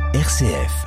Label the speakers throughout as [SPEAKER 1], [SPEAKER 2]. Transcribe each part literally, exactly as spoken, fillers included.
[SPEAKER 1] R C F.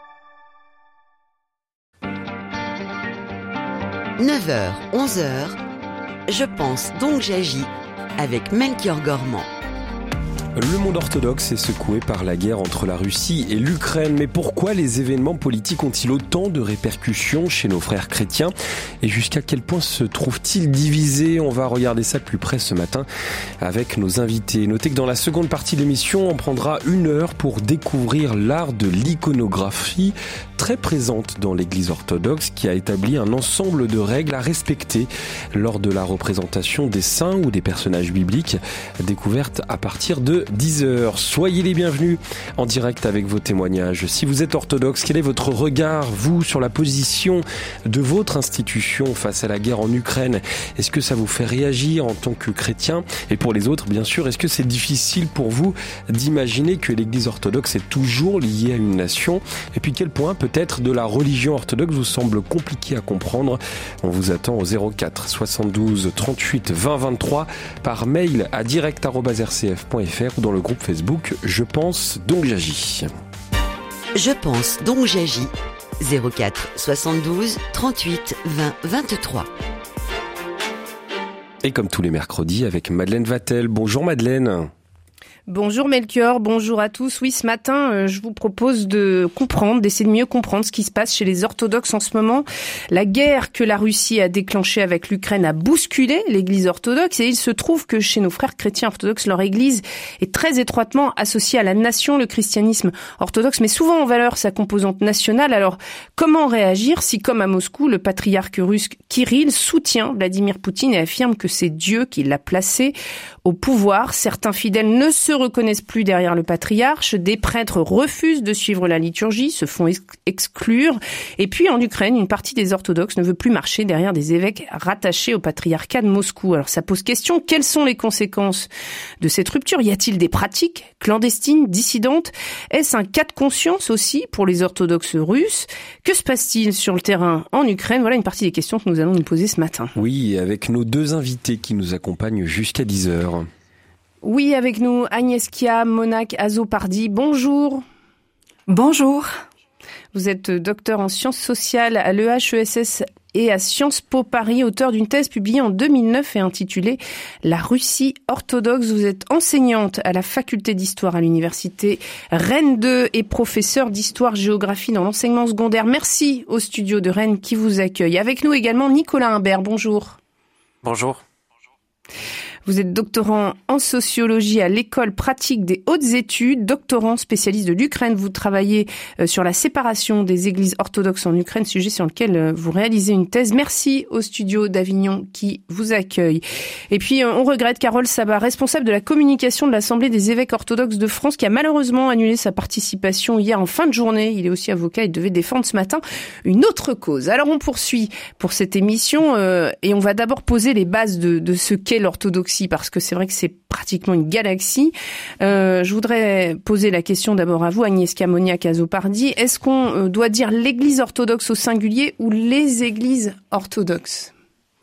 [SPEAKER 2] neuf heures, onze heures, je pense donc j'agis avec Melchior Gormand.
[SPEAKER 3] Le monde orthodoxe est secoué par la guerre entre la Russie et l'Ukraine. Mais pourquoi les événements politiques ont-ils autant de répercussions chez nos frères chrétiens? Et jusqu'à quel point se trouvent-ils divisés? On va regarder ça de plus près ce matin avec nos invités. Notez que dans la seconde partie de l'émission, on prendra une heure pour découvrir l'art de l'iconographie, très présente dans l'Église orthodoxe, qui a établi un ensemble de règles à respecter lors de la représentation des saints ou des personnages bibliques, découvertes à partir de dix heures. Soyez les bienvenus en direct avec vos témoignages. Si vous êtes orthodoxe, quel est votre regard, vous, sur la position de votre institution face à la guerre en Ukraine? Est-ce que ça vous fait réagir en tant que chrétien? Et pour les autres, bien sûr, est-ce que c'est difficile pour vous d'imaginer que l'Église orthodoxe est toujours liée à une nation? Et puis quel point peut-être de la religion orthodoxe vous semble compliqué à comprendre? On vous attend au zéro quatre soixante-douze trente-huit vingt vingt-trois, par mail à direct arobase r c f point f r ou dans le groupe Facebook Je pense donc j'agis.
[SPEAKER 2] Je pense donc j'agis. zéro quatre soixante-douze trente-huit vingt vingt-trois.
[SPEAKER 3] Et comme tous les mercredis avec Madeleine Vatel. Bonjour Madeleine.
[SPEAKER 4] Bonjour Melchior, bonjour à tous. Oui, ce matin, euh, je vous propose de comprendre, d'essayer de mieux comprendre ce qui se passe chez les orthodoxes en ce moment. La guerre que la Russie a déclenchée avec l'Ukraine a bousculé l'Église orthodoxe et il se trouve que chez nos frères chrétiens orthodoxes, leur Église est très étroitement associée à la nation, le christianisme orthodoxe, mais souvent en valeur sa composante nationale. Alors, comment réagir si, comme à Moscou, le patriarche russe Kirill soutient Vladimir Poutine et affirme que c'est Dieu qui l'a placé au pouvoir? Certains fidèles ne se reconnaissent plus derrière le patriarche, des prêtres refusent de suivre la liturgie, se font ex- exclure, et puis en Ukraine, une partie des orthodoxes ne veut plus marcher derrière des évêques rattachés au patriarcat de Moscou. Alors ça pose question, quelles sont les conséquences de cette rupture? Y a-t-il des pratiques clandestines, dissidentes? Est-ce un cas de conscience aussi pour les orthodoxes russes? Que se passe-t-il sur le terrain en Ukraine? Voilà une partie des questions que nous allons nous poser ce matin.
[SPEAKER 3] Oui, avec nos deux invités qui nous accompagnent jusqu'à dix heures.
[SPEAKER 4] Oui, avec nous, Agnieszka Monak-Azopardi. Bonjour.
[SPEAKER 5] Bonjour.
[SPEAKER 4] Vous êtes docteur en sciences sociales à l'E H E S S et à Sciences Po Paris, auteur d'une thèse publiée en deux mille neuf et intitulée « La Russie orthodoxe ». Vous êtes enseignante à la faculté d'histoire à l'université Rennes deux et professeure d'histoire-géographie dans l'enseignement secondaire. Merci au studio de Rennes qui vous accueille. Avec nous également Nicolas Imbert. Bonjour.
[SPEAKER 6] Bonjour.
[SPEAKER 4] Vous êtes doctorant en sociologie à l'École pratique des hautes études, doctorant spécialiste de l'Ukraine. Vous travaillez sur la séparation des églises orthodoxes en Ukraine, sujet sur lequel vous réalisez une thèse. Merci au studio d'Avignon qui vous accueille. Et puis, on regrette Carole Sabat, responsable de la communication de l'Assemblée des évêques orthodoxes de France, qui a malheureusement annulé sa participation hier en fin de journée. Il est aussi avocat, il devait défendre ce matin une autre cause. Alors, on poursuit pour cette émission euh, et on va d'abord poser les bases de, de ce qu'est l'orthodoxie, parce que c'est vrai que c'est pratiquement une galaxie. Euh, je voudrais poser la question d'abord à vous, Agnieszka Monak-Azopardi. Est-ce qu'on doit dire l'Église orthodoxe au singulier ou les églises orthodoxes?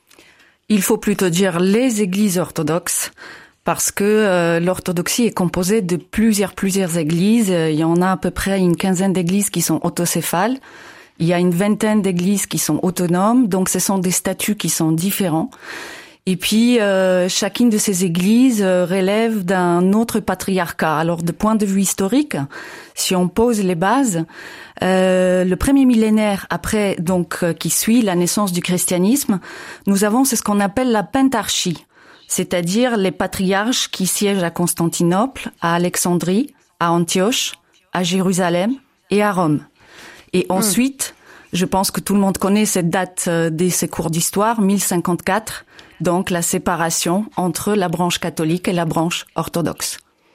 [SPEAKER 5] Il faut plutôt dire les églises orthodoxes, parce que euh, l'orthodoxie est composée de plusieurs, plusieurs églises. Il y en a à peu près une quinzaine d'églises qui sont autocéphales. Il y a une vingtaine d'églises qui sont autonomes, donc ce sont des statuts qui sont différents. Et puis, euh, chacune de ces églises euh, relève d'un autre patriarcat. Alors, de point de vue historique, si on pose les bases, euh, le premier millénaire après, donc, euh, qui suit la naissance du christianisme, nous avons ce qu'on appelle la pentarchie, c'est-à-dire les patriarches qui siègent à Constantinople, à Alexandrie, à Antioche, à Jérusalem et à Rome. Et ensuite, mmh. je pense que tout le monde connaît cette date euh, des ces cours d'histoire, mille cinquante-quatre, donc la séparation entre la branche catholique et la branche orthodoxe.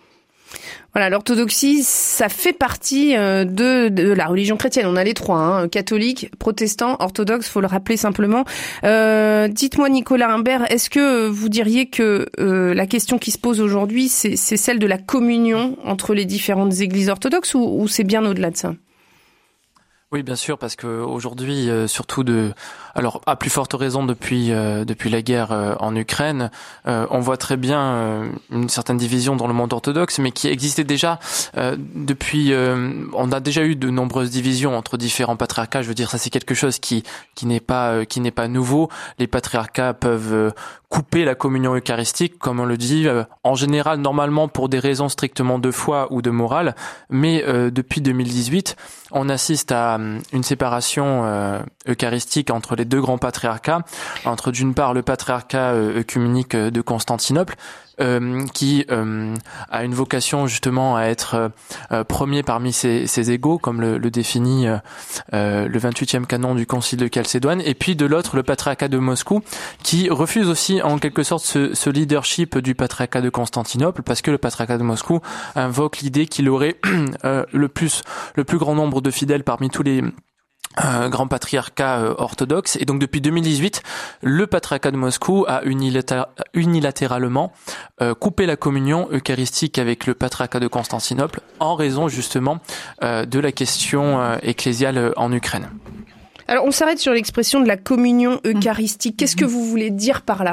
[SPEAKER 4] Voilà, l'orthodoxie, ça fait partie de, de la religion chrétienne. On a les trois, hein, catholique, protestant, orthodoxe, faut le rappeler simplement. Euh, dites-moi, Nicolas Imbert, est-ce que vous diriez que euh, la question qui se pose aujourd'hui, c'est, c'est celle de la communion entre les différentes églises orthodoxes, ou, ou c'est bien au-delà de ça ?
[SPEAKER 6] Oui, bien sûr, parce que aujourd'hui, euh, surtout de
[SPEAKER 1] Alors, à plus forte raison depuis euh, depuis la guerre euh, en Ukraine, euh, on voit très bien euh, une certaine division dans le monde orthodoxe, mais qui existait déjà euh, depuis. Euh, on a déjà eu de nombreuses divisions entre différents patriarcats. Je veux dire, ça c'est quelque chose qui qui n'est pas euh, qui n'est pas nouveau. Les patriarcats peuvent euh, couper la communion eucharistique, comme on le dit, euh, en général, normalement pour des raisons strictement de foi ou de morale, mais euh, depuis deux mille dix-huit, on assiste à euh, une séparation euh, eucharistique entre les deux grands patriarcats, entre d'une part le patriarcat euh, œcuménique de Constantinople, Euh, qui euh, a une vocation justement à être euh, premier parmi ses, ses égaux, comme le, le définit euh, euh, le vingt-huitième canon du Concile de Chalcédoine, et puis de l'autre le patriarcat de Moscou, qui refuse aussi en quelque sorte ce, ce leadership du patriarcat de Constantinople, parce que le patriarcat de Moscou invoque l'idée qu'il aurait euh, le plus le plus grand nombre de fidèles parmi tous les Euh, grand patriarcat euh, orthodoxe. Et donc depuis deux mille dix-huit, le patriarcat de Moscou a unilatér- unilatéralement euh, coupé la communion eucharistique avec le patriarcat de Constantinople en raison justement euh, de la question euh, ecclésiale en Ukraine.
[SPEAKER 4] Alors on s'arrête sur l'expression de la communion eucharistique. Qu'est-ce que vous voulez dire par là ?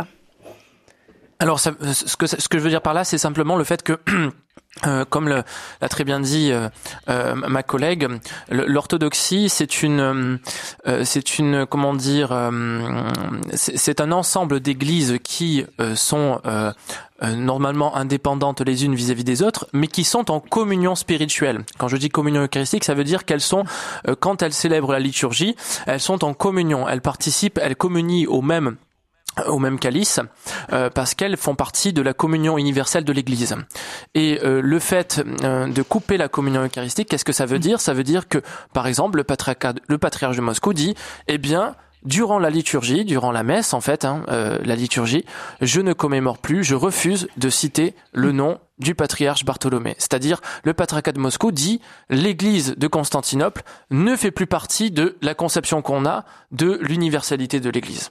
[SPEAKER 1] Alors ça, ce que ce que je veux dire par là, c'est simplement le fait que Euh, comme le, l'a très bien dit euh, euh, ma collègue, l'orthodoxie c'est une, euh, c'est une, comment dire, euh, c'est, c'est un ensemble d'églises qui euh, sont euh, euh, normalement indépendantes les unes vis-à-vis des autres, mais qui sont en communion spirituelle. Quand je dis communion eucharistique, ça veut dire qu'elles sont, euh, quand elles célèbrent la liturgie, elles sont en communion, elles participent, elles communient au même au même calice, euh, parce qu'elles font partie de la communion universelle de l'Église. Et euh, le fait euh, de couper la communion eucharistique, qu'est-ce que ça veut dire ? Ça veut dire que, par exemple, le patriarcat, le patriarche de Moscou dit, eh bien, durant la liturgie, durant la messe, en fait, hein, euh, la liturgie, je ne commémore plus, je refuse de citer le nom du patriarche Bartholomée. C'est-à-dire, le patriarcat de Moscou dit, l'Église de Constantinople ne fait plus partie de la conception qu'on a de l'universalité de l'Église.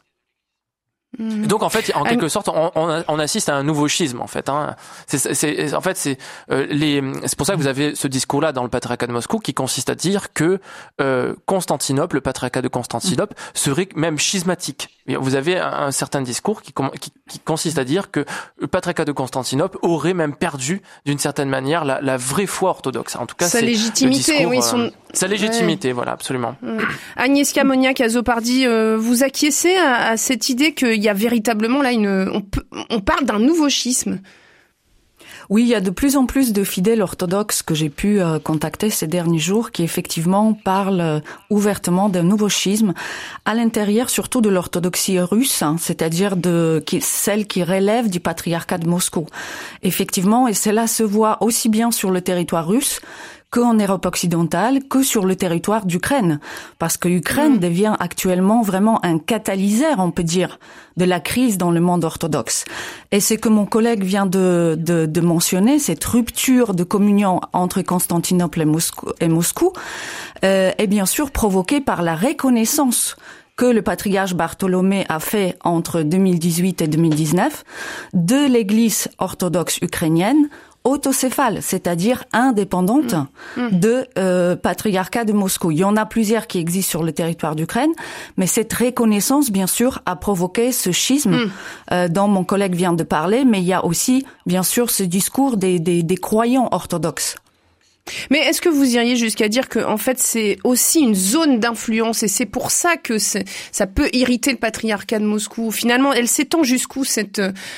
[SPEAKER 1] Mmh. Donc en fait, en quelque sorte, on, on, on assiste à un nouveau schisme en fait. Hein. C'est, c'est, en fait, c'est euh, les. C'est pour ça que vous avez ce discours-là dans le patriarcat de Moscou qui consiste à dire que euh, Constantinople, le patriarcat de Constantinople, mmh. serait même schismatique. Et vous avez un, un certain discours qui, qui, qui consiste à dire que le patriarcat de Constantinople aurait même perdu d'une certaine manière la, la vraie foi orthodoxe. En tout cas,
[SPEAKER 4] sa
[SPEAKER 1] c'est
[SPEAKER 4] légitimité,
[SPEAKER 1] le discours,
[SPEAKER 4] oui, son...
[SPEAKER 1] euh, sa légitimité, ouais. Voilà, absolument.
[SPEAKER 4] Mmh. Agnieszka Moniak-Azopardi, euh, vous acquiescez à, à cette idée qu'il y a véritablement là une, on, peut, on parle d'un nouveau schisme.
[SPEAKER 5] Oui, il y a de plus en plus de fidèles orthodoxes que j'ai pu euh, contacter ces derniers jours qui effectivement parlent euh, ouvertement d'un nouveau schisme à l'intérieur surtout de l'orthodoxie russe, hein, c'est-à-dire de qui, celle qui relève du patriarcat de Moscou. Effectivement, et cela se voit aussi bien sur le territoire russe qu'en Europe occidentale, que sur le territoire d'Ukraine. Parce que l'Ukraine mmh. devient actuellement vraiment un catalyseur, on peut dire, de la crise dans le monde orthodoxe. Et c'est que mon collègue vient de, de, de mentionner, cette rupture de communion entre Constantinople et Moscou, et Moscou euh, est bien sûr provoquée par la reconnaissance que le patriarche Bartholomée a fait entre deux mille dix-huit et deux mille dix-neuf de l'Église orthodoxe ukrainienne autocéphale, c'est-à-dire indépendante mmh. Mmh. de euh, patriarcat de Moscou. Il y en a plusieurs qui existent sur le territoire d'Ukraine, mais cette reconnaissance, bien sûr, a provoqué ce schisme mmh. euh, dont mon collègue vient de parler, mais il y a aussi, bien sûr, ce discours des, des, des croyants orthodoxes.
[SPEAKER 4] Mais est-ce que vous iriez jusqu'à dire que en fait c'est aussi une zone d'influence et c'est pour ça que c'est, ça peut irriter le patriarcat de Moscou. Finalement, elle s'étend jusqu'où cette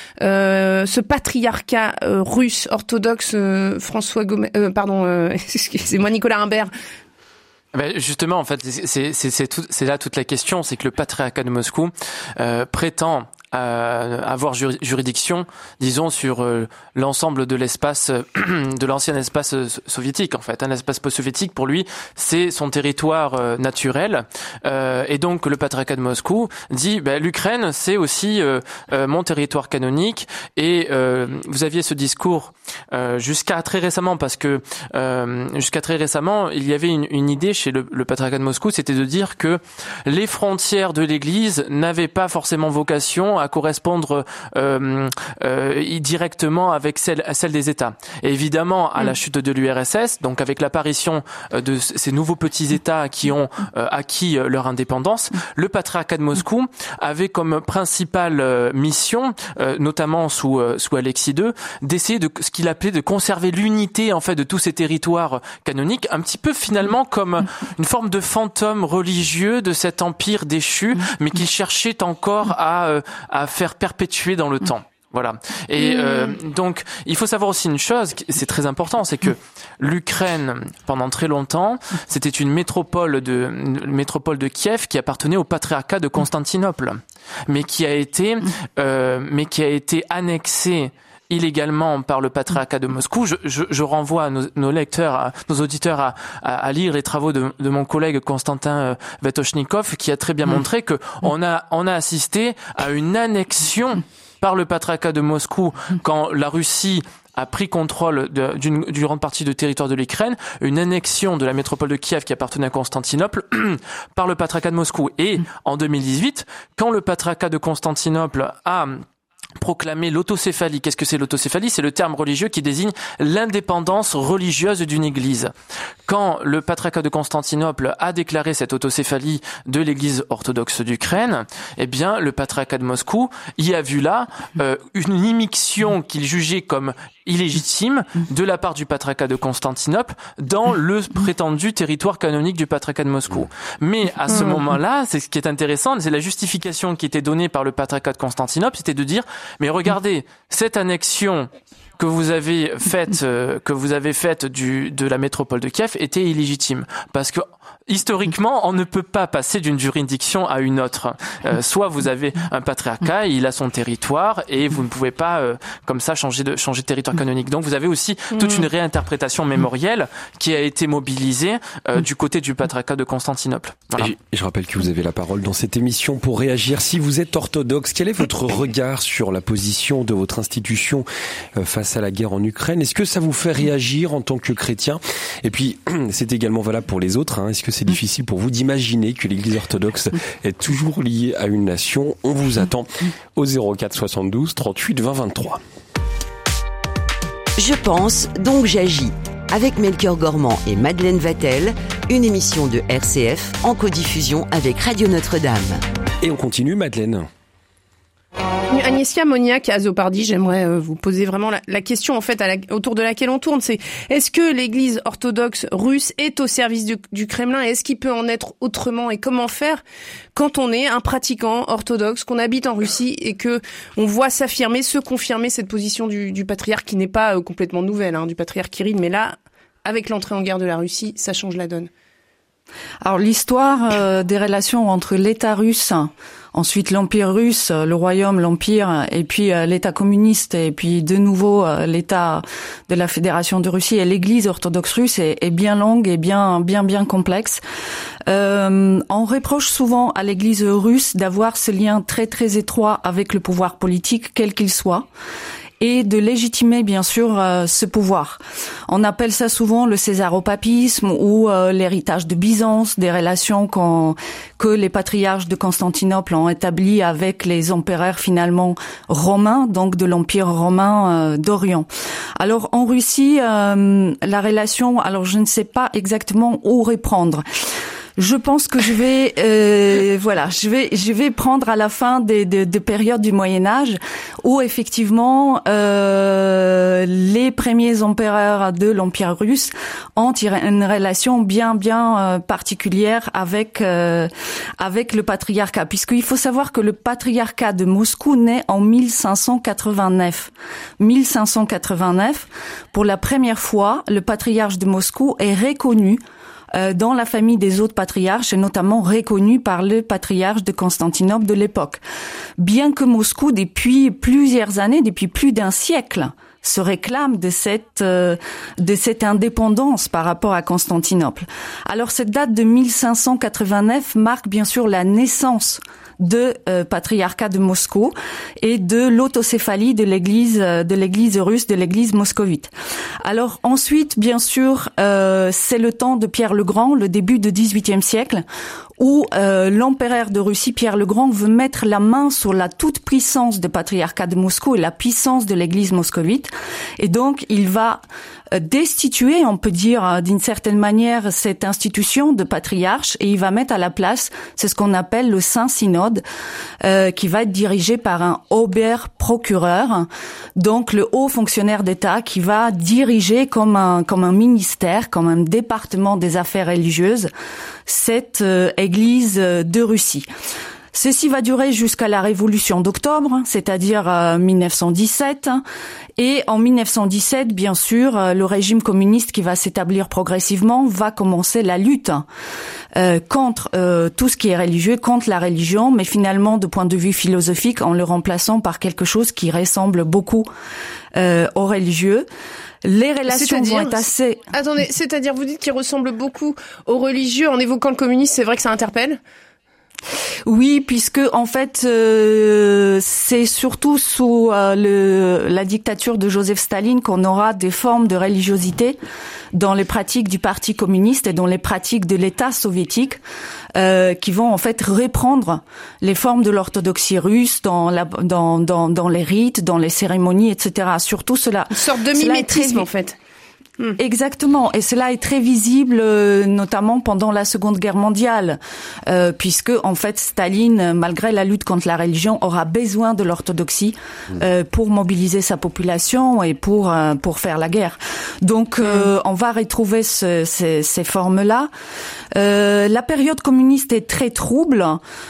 [SPEAKER 4] euh, ce patriarcat euh, russe orthodoxe euh, François Gomez, euh, pardon, euh, excusez-moi Nicolas Imbert.
[SPEAKER 1] Ben justement, en fait, c'est, c'est, c'est, tout, c'est là toute la question, c'est que le patriarcat de Moscou euh, prétend euh, avoir juri- juridiction, disons, sur euh, l'ensemble de l'espace, euh, de l'ancien espace euh, soviétique, en fait. Un espace post-soviétique, pour lui, c'est son territoire euh, naturel. Euh, et donc, le patriarcat de Moscou dit, ben, l'Ukraine, c'est aussi euh, euh, mon territoire canonique. Et euh, vous aviez ce discours euh, jusqu'à très récemment, parce que euh, jusqu'à très récemment, il y avait une, une idée chez le, le patriarcat de Moscou, c'était de dire que les frontières de l'Église n'avaient pas forcément vocation à à correspondre euh, euh, directement avec celle, celle des États. Et évidemment, à la chute de l'U R S S, donc avec l'apparition de ces nouveaux petits États qui ont euh, acquis leur indépendance, le patriarcat de Moscou avait comme principale euh, mission, euh, notamment sous euh, sous Alexis deux, d'essayer de ce qu'il appelait de conserver l'unité en fait de tous ces territoires canoniques, un petit peu finalement comme une forme de fantôme religieux de cet empire déchu, mais qu'il cherchait encore à euh, à faire perpétuer dans le temps. Voilà. Et euh, donc, il faut savoir aussi une chose, c'est très important, c'est que l'Ukraine, pendant très longtemps, c'était une métropole de une métropole de Kiev qui appartenait au patriarcat de Constantinople, mais qui a été euh, mais qui a été annexée illégalement par le patriarcat de Moscou. Je, je, je renvoie nos, nos lecteurs, à, nos auditeurs à, à, à lire les travaux de, de mon collègue Konstantin euh, Vetochnikov, qui a très bien montré que on a on a assisté à une annexion par le patriarcat de Moscou quand la Russie a pris contrôle de, d'une, d'une grande partie du territoire de l'Ukraine, une annexion de la métropole de Kiev qui appartenait à Constantinople par le patriarcat de Moscou. Et en deux mille dix-huit, quand le patriarcat de Constantinople a proclamer l'autocéphalie. Qu'est-ce que c'est l'autocéphalie ? C'est le terme religieux qui désigne l'indépendance religieuse d'une église. Quand le patriarcat de Constantinople a déclaré cette autocéphalie de l'église orthodoxe d'Ukraine, eh bien, le patriarcat de Moscou y a vu là euh, une immixtion qu'il jugeait comme illégitime de la part du patriarcat de Constantinople dans le prétendu territoire canonique du patriarcat de Moscou. Mais à ce moment-là, c'est ce qui est intéressant, c'est la justification qui était donnée par le patriarcat de Constantinople, c'était de dire mais regardez, cette annexion que vous avez faite, euh, que vous avez faite du de la métropole de Kiev était illégitime parce que historiquement, on ne peut pas passer d'une juridiction à une autre. Euh, soit vous avez un patriarcat, il a son territoire et vous ne pouvez pas euh, comme ça changer de changer de territoire canonique. Donc vous avez aussi toute une réinterprétation mémorielle qui a été mobilisée euh, du côté du patriarcat de Constantinople. Voilà.
[SPEAKER 3] Et je rappelle que vous avez la parole dans cette émission pour réagir. Si vous êtes orthodoxe, quel est votre regard sur la position de votre institution euh, face à la guerre en Ukraine ? Est-ce que ça vous fait réagir en tant que chrétien ? Et puis, c'est également valable pour les autres. Hein. Est-ce que c'est difficile pour vous d'imaginer que l'Église orthodoxe est toujours liée à une nation ? On vous attend au zéro quatre soixante-douze trente-huit vingt vingt-trois.
[SPEAKER 2] Je pense, donc j'agis. Avec Melchior Gormand et Madeleine Vatel, une émission de R C F en codiffusion avec Radio Notre-Dame.
[SPEAKER 3] Et on continue, Madeleine.
[SPEAKER 4] Agnesia Moniac-Azopardi, j'aimerais euh, vous poser vraiment la, la question en fait à la, autour de laquelle on tourne, c'est est-ce que l'Église orthodoxe russe est au service du, du Kremlin et est-ce qu'il peut en être autrement et comment faire quand on est un pratiquant orthodoxe, qu'on habite en Russie et que on voit s'affirmer, se confirmer cette position du, du patriarche qui n'est pas euh, complètement nouvelle, hein, du patriarche Kirill, mais là, avec l'entrée en guerre de la Russie, ça change la donne.
[SPEAKER 5] Alors l'histoire euh, des relations entre l'État russe, ensuite l'Empire russe, le Royaume, l'Empire, et puis euh, l'État communiste, et puis de nouveau euh, l'État de la Fédération de Russie et l'Église orthodoxe russe est, est bien longue et bien bien bien complexe. Euh, on reproche souvent à l'Église russe d'avoir ce lien très très étroit avec le pouvoir politique, quel qu'il soit, et de légitimer bien sûr euh, ce pouvoir. On appelle ça souvent le césaropapisme ou euh, l'héritage de Byzance, des relations qu'on, que les patriarches de Constantinople ont établies avec les empereurs finalement romains, donc de l'Empire romain euh, d'Orient. Alors en Russie, euh, la relation, alors je ne sais pas exactement où reprendre. Je pense que je vais, euh, voilà, je vais, je vais prendre à la fin des, des, des périodes du Moyen Âge où effectivement euh, les premiers empereurs de l'Empire russe ont une relation bien, bien euh, particulière avec euh, avec le patriarcat, puisqu'il faut savoir que le patriarcat de Moscou naît en mille cinq cent quatre-vingt-neuf. mille cinq cent quatre-vingt-neuf, pour la première fois, le patriarche de Moscou est reconnu dans la famille des autres patriarches, et notamment reconnu par le patriarche de Constantinople de l'époque. Bien que Moscou, depuis plusieurs années, depuis plus d'un siècle, se réclame de cette euh, de cette indépendance par rapport à Constantinople. Alors cette date de mille cinq cent quatre-vingt-neuf marque bien sûr la naissance de euh, patriarcat de Moscou et de l'autocéphalie de l'église euh, de l'église russe, de l'église moscovite. Alors ensuite, bien sûr, euh, c'est le temps de Pierre le Grand, le début du dix-huitième siècle, où euh, l'empereur de Russie, Pierre le Grand, veut mettre la main sur la toute puissance du patriarcat de Moscou et la puissance de l'église moscovite. Et donc, il va destituer, on peut dire d'une certaine manière, cette institution de patriarche, et il va mettre à la place, c'est ce qu'on appelle le Saint-Synode, euh, qui va être dirigé par un Oberprocureur, donc le haut fonctionnaire d'État qui va diriger comme un comme un ministère, comme un département des affaires religieuses, cette euh, église de Russie. Ceci va durer jusqu'à la Révolution d'octobre, c'est-à-dire euh, mille neuf cent dix-sept. Et en mille neuf cent dix-sept, bien sûr, euh, le régime communiste qui va s'établir progressivement va commencer la lutte euh, contre euh, tout ce qui est religieux, contre la religion, mais finalement, de point de vue philosophique, en le remplaçant par quelque chose qui ressemble beaucoup euh, aux religieux. Les relations vont être assez...
[SPEAKER 4] Attendez, c'est-à-dire, vous dites qu'il ressemble beaucoup aux religieux en évoquant le communisme, c'est vrai que ça interpelle ?
[SPEAKER 5] Oui, puisque en fait, euh, c'est surtout sous euh, le, la dictature de Joseph Staline qu'on aura des formes de religiosité dans les pratiques du Parti communiste et dans les pratiques de l'État soviétique, euh, qui vont en fait reprendre les formes de l'orthodoxie russe dans, la, dans, dans, dans les rites, dans les cérémonies, et cetera. Surtout cela.
[SPEAKER 4] Une sorte de mimétisme, en fait. Mmh.
[SPEAKER 5] Exactement, et cela est très visible, euh, notamment pendant la Seconde Guerre mondiale, euh, puisque en fait Staline, malgré la lutte contre la religion, aura besoin de l'orthodoxie mmh. euh, pour mobiliser sa population et pour euh, pour faire la guerre. Donc euh, mmh. on va retrouver ce, ces, ces formes-là. Euh, la période communiste est très trouble.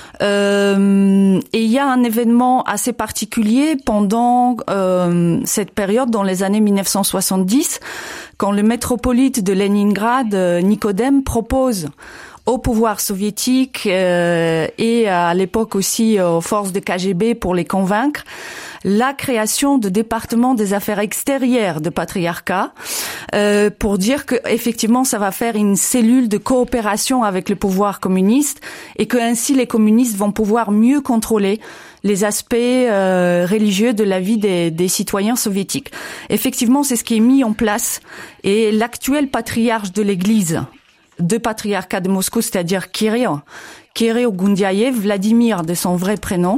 [SPEAKER 5] Euh, et il y a un événement assez particulier pendant euh, cette période, dans les années mille neuf cent soixante-dix, quand le métropolite de Leningrad, Nicodème, propose au pouvoir soviétique euh, et à l'époque aussi aux forces de K G B pour les convaincre, la création de départements des affaires extérieures de patriarcat, euh, pour dire que effectivement ça va faire une cellule de coopération avec le pouvoir communiste et que ainsi les communistes vont pouvoir mieux contrôler les aspects euh, religieux de la vie des, des citoyens soviétiques. Effectivement, c'est ce qui est mis en place, et l'actuel patriarche de l'Église de patriarcat de Moscou, c'est-à-dire Kirill, Kirill Goundiaev, Vladimir de son vrai prénom,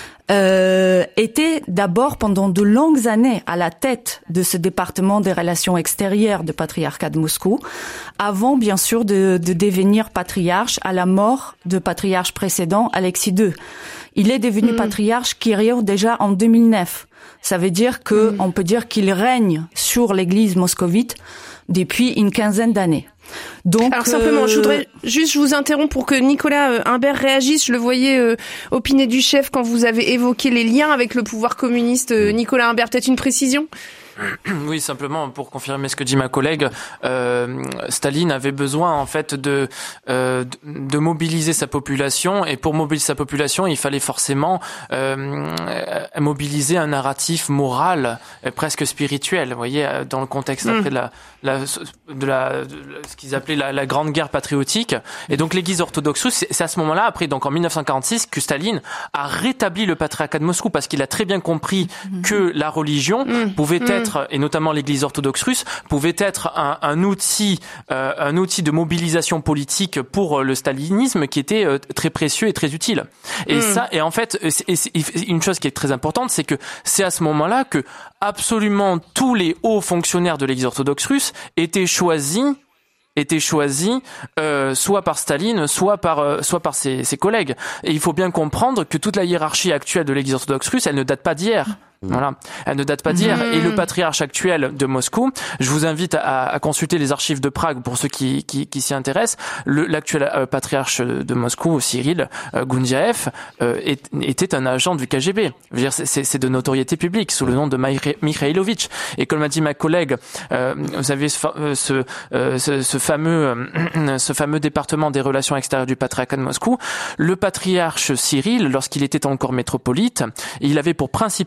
[SPEAKER 5] Euh, était d'abord pendant de longues années à la tête de ce département des relations extérieures de patriarcat de Moscou, avant bien sûr de, de devenir patriarche à la mort de patriarche précédent, Alexis deux. Il est devenu mmh. patriarche Kirill déjà en deux mille neuf. Ça veut dire que mmh. on peut dire qu'il règne sur l'église moscovite depuis une quinzaine d'années. Donc,
[SPEAKER 4] alors simplement, euh... je voudrais juste je vous interromps pour que Nicolas euh, Imbert réagisse. Je le voyais euh, opiner du chef quand vous avez évoqué les liens avec le pouvoir communiste. Euh, Nicolas Imbert, peut-être une précision ?
[SPEAKER 1] Oui, simplement pour confirmer ce que dit ma collègue, euh, Staline avait besoin en fait de, euh, de mobiliser sa population, et pour mobiliser sa population, il fallait forcément euh, mobiliser un narratif moral, presque spirituel. Vous voyez, dans le contexte après de la, la de la de ce qu'ils appelaient la, la grande guerre patriotique. Et donc l'Église orthodoxe russe, c'est, c'est à ce moment-là, après donc en mille neuf cent quarante-six, que Staline a rétabli le patriarcat de Moscou, parce qu'il a très bien compris que la religion mmh. pouvait mmh. être, et notamment l'Église orthodoxe russe, pouvait être un, un outil, euh, un outil de mobilisation politique pour le stalinisme qui était euh, très précieux et très utile. Et mmh. ça, et en fait, c'est, c'est, une chose qui est très importante, c'est que c'est à ce moment-là que absolument tous les hauts fonctionnaires de l'Église orthodoxe russe étaient choisis étaient choisis euh, soit par Staline, soit par euh, soit par ses, ses collègues. Et il faut bien comprendre que toute la hiérarchie actuelle de l'Église orthodoxe russe, elle ne date pas d'hier. Voilà, elle ne date pas d'hier. Mmh. Et le patriarche actuel de Moscou, je vous invite à, à consulter les archives de Prague pour ceux qui, qui, qui s'y intéressent. Le, l'actuel euh, patriarche de Moscou, Cyril euh, Goundiaev, euh, est, était un agent du K G B. Je veux dire, c'est, c'est de notoriété publique sous le nom de Mikhailovitch. Et comme l'a dit ma collègue, euh, vous avez ce, ce, ce, ce fameux, euh, ce fameux département des relations extérieures du patriarcat de Moscou. Le patriarche Cyril, lorsqu'il était encore métropolite, il avait pour principale mission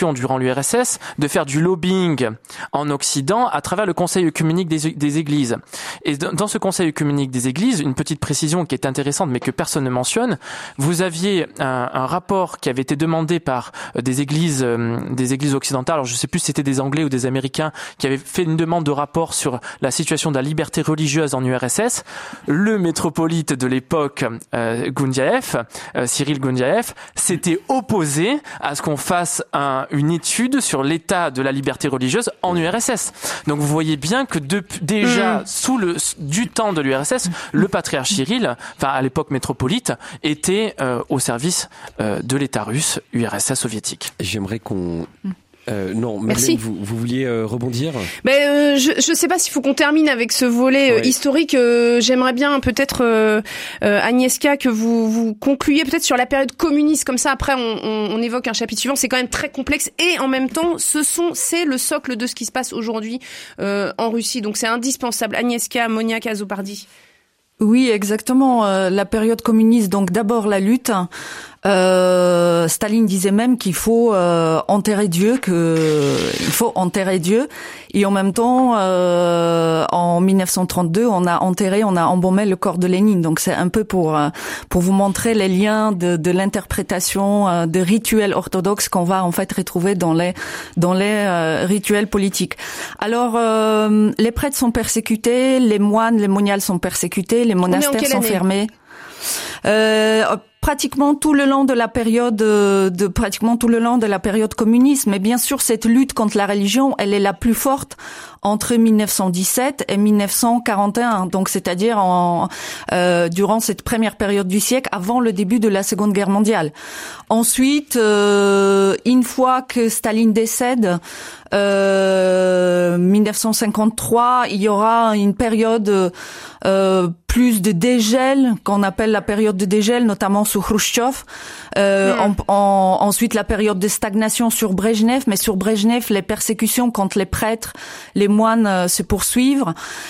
[SPEAKER 1] tradition durant l'U R S S de faire du lobbying en Occident à travers le Conseil œcuménique des, des Églises. Et dans ce Conseil œcuménique des Églises, une petite précision qui est intéressante mais que personne ne mentionne, vous aviez un, un rapport qui avait été demandé par des églises, euh, des églises occidentales, alors je ne sais plus si c'était des Anglais ou des Américains, qui avaient fait une demande de rapport sur la situation de la liberté religieuse en U R S S. Le métropolite de l'époque, euh, Goundiaev, euh, Cyril Goundiaev, s'était opposé à ce qu'on fasse un, une étude sur l'état de la liberté religieuse en U R S S. Donc vous voyez bien que de, déjà mmh. sous le du temps de l'U R S S, le patriarche Cyril, enfin à l'époque métropolite, était euh, au service euh, de l'État russe, U R S S soviétique.
[SPEAKER 3] J'aimerais qu'on Euh, non, Madeleine, vous, vous vouliez euh, rebondir ?
[SPEAKER 4] Ben, euh, je ne sais pas s'il faut qu'on termine avec ce volet euh, ouais. historique. Euh, j'aimerais bien peut-être, euh, euh, Agnieszka, que vous, vous concluiez peut-être sur la période communiste. Comme ça, après, on, on, on évoque un chapitre suivant. C'est quand même très complexe. Et en même temps, ce sont, c'est le socle de ce qui se passe aujourd'hui euh, en Russie. Donc c'est indispensable. Agnieszka Monia-Kazopardi.
[SPEAKER 5] Oui, exactement. Euh, la période communiste, donc d'abord la lutte. Euh, Staline disait même qu'il faut euh, enterrer Dieu, que il faut enterrer Dieu. Et en même temps, euh, en dix-neuf cent trente-deux, on a enterré, on a embaumé le corps de Lénine. Donc c'est un peu pour pour vous montrer les liens de, de l'interprétation de rituels orthodoxes qu'on va en fait retrouver dans les dans les euh, rituels politiques. Alors euh, les prêtres sont persécutés, les moines, les moniales sont persécutés, les monastères sont fermés. Euh, pratiquement tout le long de la période de pratiquement tout le long de la période communiste, mais bien sûr cette lutte contre la religion, elle est la plus forte entre dix-neuf cent dix-sept et dix-neuf cent quarante et un, donc c'est-à-dire en euh, durant cette première période du siècle, avant le début de la Seconde Guerre mondiale. Ensuite, euh, une fois que Staline décède, euh, dix-neuf cent cinquante-trois, il y aura une période euh, plus de dégel, qu'on appelle la période de dégel, notamment sous Khrouchtchev. Euh, mmh. en, en, ensuite, la période de stagnation sur Brejnev, mais sur Brejnev, les persécutions contre les prêtres, les moines euh, se poursuivent.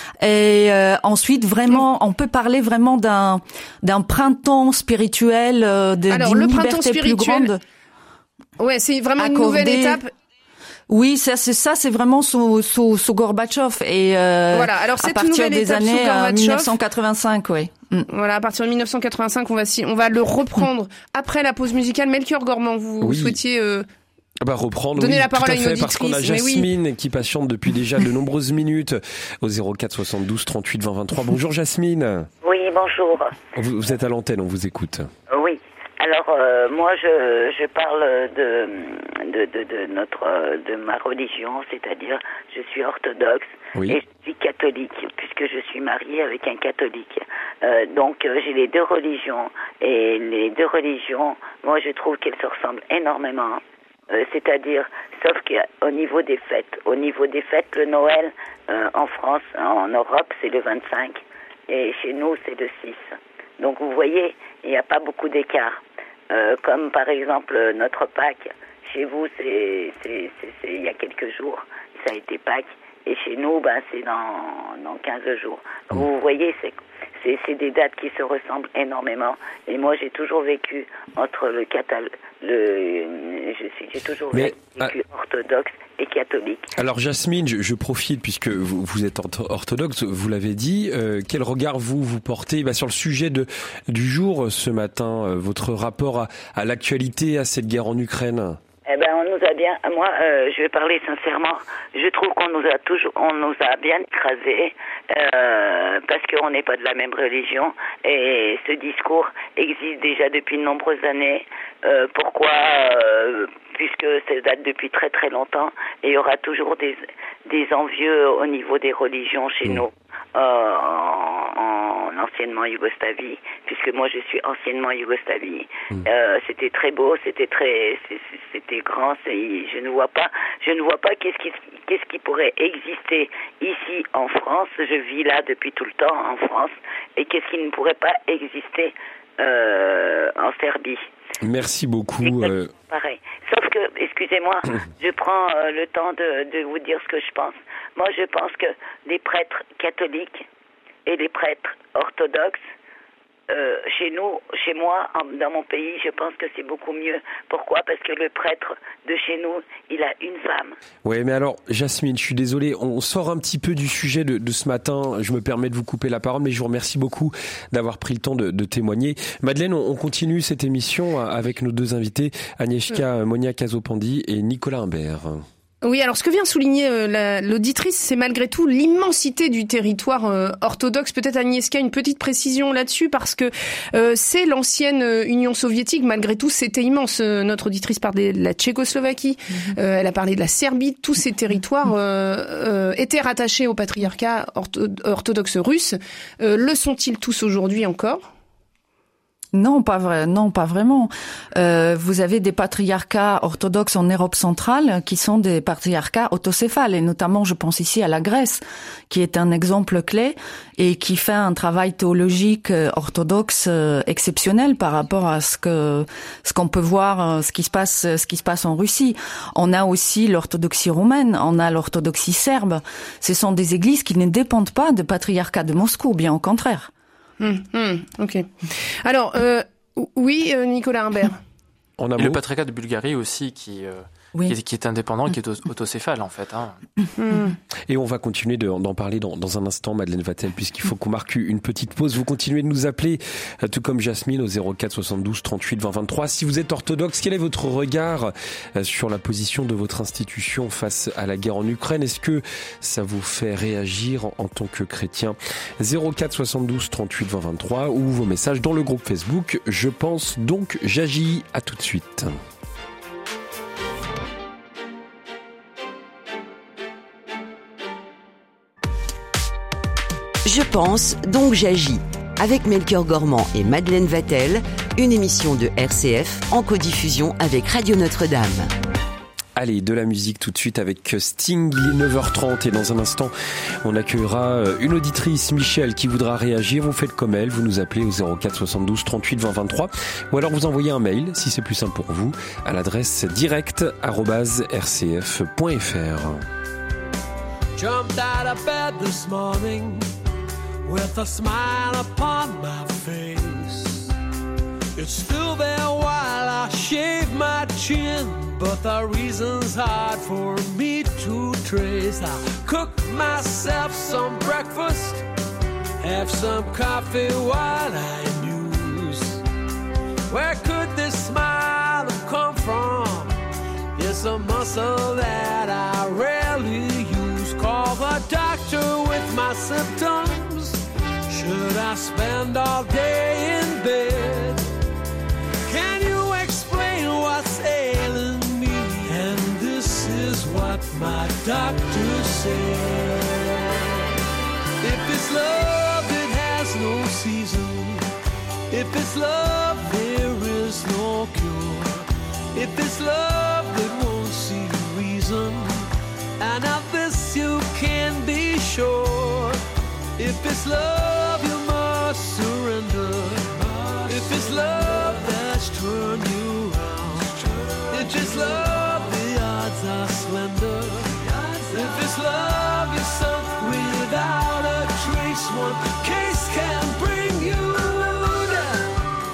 [SPEAKER 5] Et euh, ensuite, vraiment, on peut parler vraiment d'un d'un printemps spirituel, euh, de,
[SPEAKER 4] Alors,
[SPEAKER 5] d'une
[SPEAKER 4] le
[SPEAKER 5] liberté
[SPEAKER 4] spirituel,
[SPEAKER 5] plus grande.
[SPEAKER 4] Ouais, c'est vraiment
[SPEAKER 5] accordée.
[SPEAKER 4] Une nouvelle étape.
[SPEAKER 5] Oui, ça c'est ça, c'est vraiment sous sous sous Gorbatchev et euh,
[SPEAKER 4] voilà. Alors
[SPEAKER 5] à partir des années euh, dix-neuf cent quatre-vingt-cinq, oui.
[SPEAKER 4] Mm. Voilà, à partir de dix-neuf cent quatre-vingt-cinq, on va si on va le reprendre mm. après la pause musicale. Melchior Gormand, vous
[SPEAKER 3] oui.
[SPEAKER 4] souhaitiez euh,
[SPEAKER 3] bah reprendre,
[SPEAKER 4] donner
[SPEAKER 3] oui,
[SPEAKER 4] la parole
[SPEAKER 3] tout à,
[SPEAKER 4] à une
[SPEAKER 3] fait,
[SPEAKER 4] auditrice,
[SPEAKER 3] parce qu'on a Jasmine oui. qui patiente depuis déjà de nombreuses minutes au zéro quatre soixante-douze trente-huit vingt vingt-trois. Bonjour Jasmine.
[SPEAKER 6] Oui, bonjour.
[SPEAKER 3] Vous, vous êtes à l'antenne, on vous écoute.
[SPEAKER 6] Oui. Alors euh, moi je je parle de de de, de notre de ma religion, c'est-à-dire je suis orthodoxe oui. et je suis catholique puisque je suis mariée avec un catholique. Euh, donc euh, j'ai les deux religions et les deux religions, moi je trouve qu'elles se ressemblent énormément. Euh, c'est-à-dire, sauf qu'au niveau des fêtes, au niveau des fêtes, le Noël euh, en France, en Europe, c'est le vingt-cinq et chez nous c'est le six. Donc vous voyez, il n'y a pas beaucoup d'écart. Euh, comme par exemple notre Pâques, chez vous c'est, c'est, c'est, c'est il y a quelques jours, ça a été Pâques, et chez nous ben, c'est dans, dans quinze jours. Donc, vous voyez, c'est, c'est, c'est des dates qui se ressemblent énormément, et moi j'ai toujours vécu entre le catal, le, je suis, j'ai toujours Mais, vécu ah... orthodoxe et catholique.
[SPEAKER 3] Alors Jasmine, je, je profite puisque vous, vous êtes orthodoxe, vous l'avez dit. Euh, quel regard vous vous portez bah, sur le sujet de du jour ce matin, euh, votre rapport à, à l'actualité, à cette guerre en Ukraine?
[SPEAKER 6] Eh ben, on nous a bien. Moi, euh, je vais parler sincèrement. Je trouve qu'on nous a toujours, on nous a bien écrasés euh, parce qu'on n'est pas de la même religion et ce discours existe déjà depuis de nombreuses années. Euh, pourquoi euh, Puisque ça date depuis très très longtemps et il y aura toujours des des envieux au niveau des religions chez mmh. nous. Euh, en, en anciennement Yougoslavie, puisque moi je suis anciennement Yougoslavie. Mmh. Euh, c'était très beau, c'était très, c'était grand. C'est, je ne vois pas, je ne vois pas qu'est-ce qui, qu'est-ce qui pourrait exister ici en France. Je vis là depuis tout le temps en France, et qu'est-ce qui ne pourrait pas exister euh, en Serbie.
[SPEAKER 3] Merci beaucoup. Euh...
[SPEAKER 6] Pareil. Sauf que, excusez-moi, je prends euh, le temps de, de vous dire ce que je pense. Moi, je pense que les prêtres catholiques et les prêtres orthodoxes Euh, chez nous, chez moi, en, dans mon pays, je pense que c'est beaucoup mieux. Pourquoi ? Parce que le prêtre de chez nous, il a une femme.
[SPEAKER 3] Oui, mais alors, Jasmine, je suis désolé, on sort un petit peu du sujet de, de ce matin. Je me permets de vous couper la parole, mais je vous remercie beaucoup d'avoir pris le temps de, de témoigner. Madeleine, on, on continue cette émission avec nos deux invités, Agnieszka mmh. Monia Kazopandi et Nicolas Imbert.
[SPEAKER 4] Oui, alors ce que vient souligner euh, la, l'auditrice, c'est malgré tout l'immensité du territoire euh, orthodoxe. Peut-être Agnieszka, une petite précision là-dessus, parce que euh, c'est l'ancienne Union soviétique. Malgré tout, c'était immense. Euh, notre auditrice parlait de la Tchécoslovaquie, mmh. euh, elle a parlé de la Serbie. Tous ces territoires euh, euh, étaient rattachés au patriarcat ortho- orthodoxe russe. Euh, le sont-ils tous aujourd'hui encore ?
[SPEAKER 5] Non, pas vrai. Non, pas vraiment. Euh, vous avez des patriarcats orthodoxes en Europe centrale qui sont des patriarcats autocéphales, et notamment, je pense ici à la Grèce, qui est un exemple clé et qui fait un travail théologique orthodoxe exceptionnel par rapport à ce que ce qu'on peut voir, ce qui se passe, ce qui se passe en Russie. On a aussi l'orthodoxie roumaine, on a l'orthodoxie serbe. Ce sont des églises qui ne dépendent pas du patriarcat de Moscou, bien au contraire.
[SPEAKER 4] Mmh, mmh, ok. Alors, euh, oui, euh, Nicolas Imbert.
[SPEAKER 1] Et le patriarcat de Bulgarie aussi, qui, euh, oui. qui, est, qui est indépendant, qui est autocéphale en fait. Hein.
[SPEAKER 3] Mmh. Et on va continuer de, d'en parler dans, dans un instant, Madeleine Vatel, puisqu'il faut qu'on marque une petite pause. Vous continuez de nous appeler, tout comme Jasmine, au zéro quatre soixante-douze trente-huit vingt vingt-trois. Si vous êtes orthodoxe, quel est votre regard sur la position de votre institution face à la guerre en Ukraine ? Est-ce que ça vous fait réagir en, en tant que chrétien ? zéro quatre soixante-douze trente-huit vingt vingt-trois ou vos messages dans le groupe Facebook. Je pense donc j'agis. À tout de suite.
[SPEAKER 2] Je pense, donc j'agis. Avec Melchior Gormand et Madeleine Vatel, une émission de R C F en codiffusion avec Radio Notre-Dame.
[SPEAKER 3] Allez, de la musique tout de suite avec Sting, il est neuf heures trente et dans un instant, on accueillera une auditrice, Michel, qui voudra réagir. Vous faites comme elle, vous nous appelez au zéro quatre soixante-douze trente-huit vingt vingt-trois ou alors vous envoyez un mail, si c'est plus simple pour vous, à l'adresse direct arobase r c f point f r.
[SPEAKER 7] Jumped out of bed this morning with a smile upon my face. It's still there while I shave my chin, but the reason's hard for me to trace. I cook myself some breakfast, have some coffee while I muse. Where could this smile have come from? It's a muscle that I rarely use. Call the doctor with my symptoms. Should I spend all day in bed? Can you explain what's ailing me? And this is what my doctor said. If it's love, it has no season. If it's love, there is no cure. If it's love, it won't see reason. And of this you can be sure. If it's love, you must surrender. If it's love that's turned you around, if it's love, the odds are slender. If it's love, you're sunk without a trace. One case can bring you down.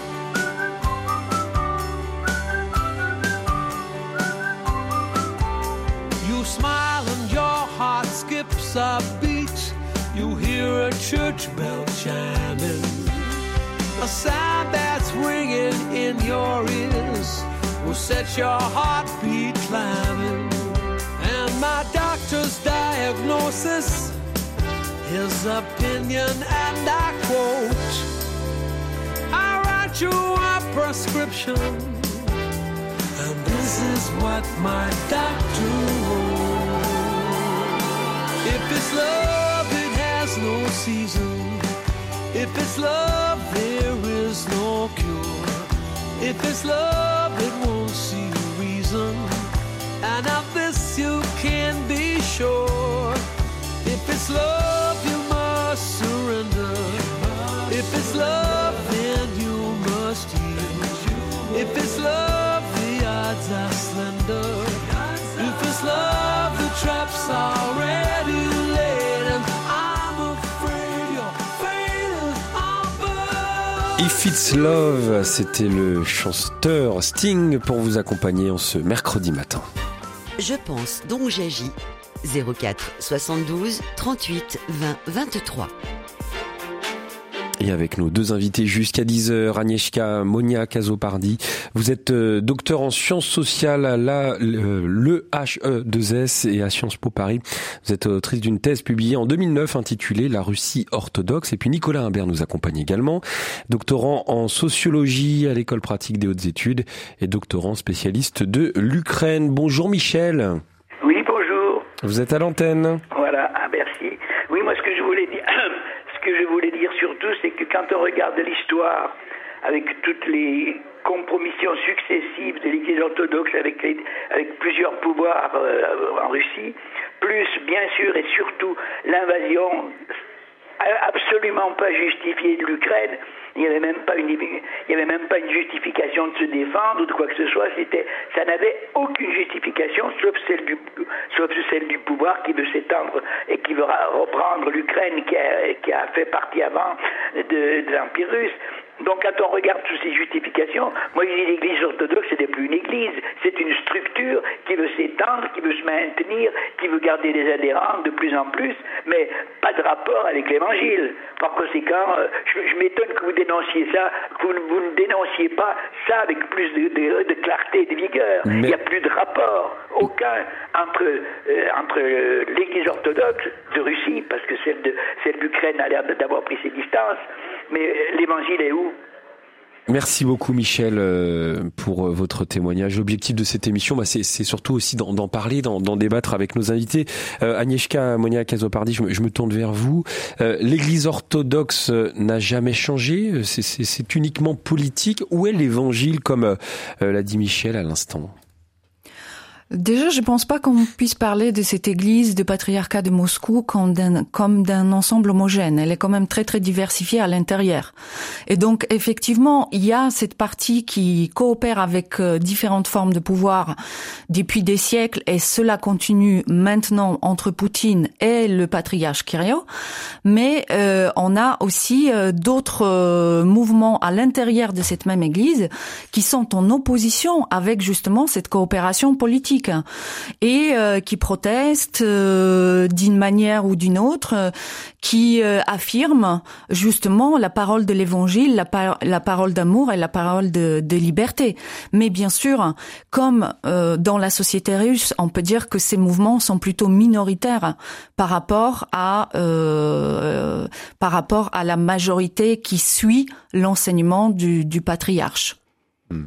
[SPEAKER 7] You smile and your heart skips a beat. You hear a church bell chiming, a sound that's ringing in your ears will set your heartbeat climbing. And my doctor's diagnosis, his opinion, and I quote, I write you a prescription, and this is what my doctor wrote. If it's love, it has no season. If it's love, there is no cure. If it's love, it won't see reason. And of this you can be sure. If it's love, you must surrender. If it's love, then you must yield. If it's love, the odds are slender. If it's love, the trap's already laid. And I'm afraid your fate is unbelievable.
[SPEAKER 3] If It's Love, c'était le chanteur Sting pour vous accompagner en ce mercredi matin.
[SPEAKER 2] Je pense donc j'agis. zéro quatre soixante-douze trente-huit vingt vingt-trois.
[SPEAKER 3] Et avec nos deux invités jusqu'à dix heures, Agnieszka Monia Cazopardi. Vous êtes euh, docteur en sciences sociales à la, le, le H E deux S et à Sciences Po Paris. Vous êtes autrice d'une thèse publiée en deux mille neuf intitulée La Russie orthodoxe. Et puis Nicolas Imbert nous accompagne également, doctorant en sociologie à l'École pratique des hautes études et doctorant spécialiste de l'Ukraine. Bonjour Michel.
[SPEAKER 8] Oui, bonjour.
[SPEAKER 3] Vous êtes à l'antenne.
[SPEAKER 8] Voilà, ah, merci. Oui, moi ce que je voulais dire... Ce que je voulais dire surtout, c'est que quand on regarde l'histoire, avec toutes les compromissions successives de l'Église orthodoxe avec, les, avec plusieurs pouvoirs euh, en Russie, plus bien sûr et surtout l'invasion absolument pas justifiée de l'Ukraine, il n'y avait même pas une, il y avait même pas une justification de se défendre ou de quoi que ce soit. C'était, ça n'avait aucune justification, sauf celle du, sauf celle du pouvoir qui veut s'étendre et qui veut reprendre l'Ukraine qui a, qui a fait partie avant de, de l'Empire russe. Donc quand on regarde toutes ces justifications, moi je dis l'Église orthodoxe, ce n'est plus une église, c'est une structure qui veut s'étendre, qui veut se maintenir, qui veut garder des adhérents de plus en plus, mais pas de rapport avec l'Évangile. Par conséquent, je, je m'étonne que vous dénonciez ça, que vous, vous ne dénonciez pas ça avec plus de, de, de clarté et de vigueur. Mais... il n'y a plus de rapport, aucun, entre, euh, entre l'Église orthodoxe de Russie, parce que celle de celle d'Ukraine a l'air d'avoir pris ses distances, mais l'Évangile est où?
[SPEAKER 3] Merci beaucoup Michel pour votre témoignage. L'objectif de cette émission, bah, c'est, c'est surtout aussi d'en, d'en parler, d'en, d'en débattre avec nos invités. Euh, Agnieszka Monia Cazopardi, je me, je me tourne vers vous. Euh, L'Église orthodoxe n'a jamais changé, c'est, c'est, c'est uniquement politique. Où est l'Évangile, comme euh, l'a dit Michel à l'instant?
[SPEAKER 5] Déjà, je pense pas qu'on puisse parler de cette église de patriarcat de Moscou comme d'un, comme d'un ensemble homogène. Elle est quand même très très diversifiée à l'intérieur. Et donc, effectivement, il y a cette partie qui coopère avec euh, différentes formes de pouvoir depuis des siècles, et cela continue maintenant entre Poutine et le patriarche Kirill. Mais euh, on a aussi euh, d'autres euh, mouvements à l'intérieur de cette même église qui sont en opposition avec justement cette coopération politique, et euh, qui protestent euh, d'une manière ou d'une autre, euh, qui euh, affirment justement la parole de l'Évangile, la, par- la parole d'amour et la parole de, de liberté. Mais bien sûr, comme euh, dans la société russe, on peut dire que ces mouvements sont plutôt minoritaires par rapport à euh, par rapport à la majorité qui suit l'enseignement du, du patriarche.
[SPEAKER 3] Hmm.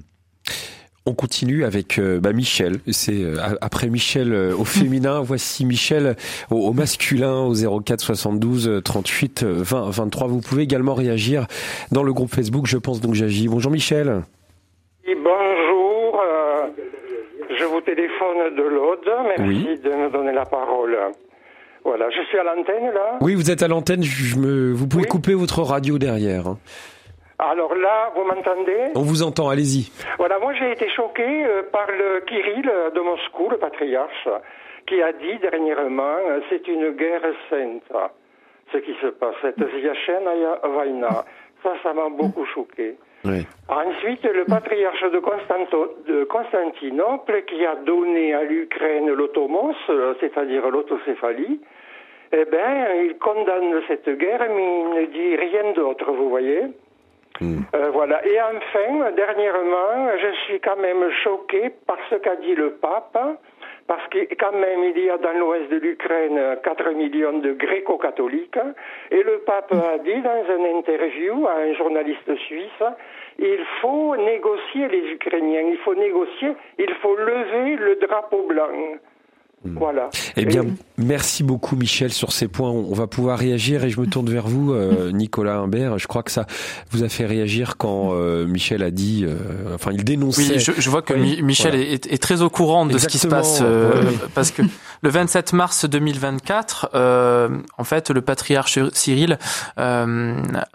[SPEAKER 3] On continue avec euh, bah Michel. C'est euh, après Michel euh, au féminin, voici Michel au, au masculin au zéro quatre soixante-douze trente-huit vingt vingt-trois. Vous pouvez également réagir dans le groupe Facebook Je pense donc j'agis. Bonjour Michel.
[SPEAKER 9] Et bonjour, euh, je vous téléphone de l'Aude. Merci oui. de me donner la parole. Voilà, je suis à l'antenne là.
[SPEAKER 3] Oui, vous êtes à l'antenne. Je me, vous pouvez oui. couper votre radio derrière. Hein.
[SPEAKER 9] Alors là, vous m'entendez?
[SPEAKER 3] On vous entend, allez-y.
[SPEAKER 9] Voilà, moi j'ai été choqué euh, par le Kirill de Moscou, le patriarche, qui a dit dernièrement euh, c'est une guerre sainte, ce qui se passe, cette Zviachennaya Vaina. Ça, ça m'a beaucoup choqué. Oui. Ensuite, le patriarche de, Constanto, de Constantinople, qui a donné à l'Ukraine l'automos, c'est-à-dire l'autocéphalie, eh bien, il condamne cette guerre, mais il ne dit rien d'autre, vous voyez. Mmh. Euh, voilà. Et enfin, dernièrement, je suis quand même choqué par ce qu'a dit le pape, parce que quand même il y a dans l'ouest de l'Ukraine quatre millions de gréco-catholiques, et le pape a dit dans une interview à un journaliste suisse, il faut négocier les Ukrainiens, il faut négocier, il faut lever le drapeau blanc. Voilà.
[SPEAKER 3] Eh bien, merci beaucoup Michel sur ces points. On va pouvoir réagir et je me tourne vers vous, euh, Nicolas Imbert. Je crois que ça vous a fait réagir quand euh, Michel a dit, euh, enfin, il dénonçait.
[SPEAKER 1] Oui, je, je vois que oui, Michel voilà. est, est très au courant de Exactement. ce qui se passe, euh, oui. parce que le vingt-sept mars deux mille vingt-quatre, euh, en fait, le patriarche Cyril euh,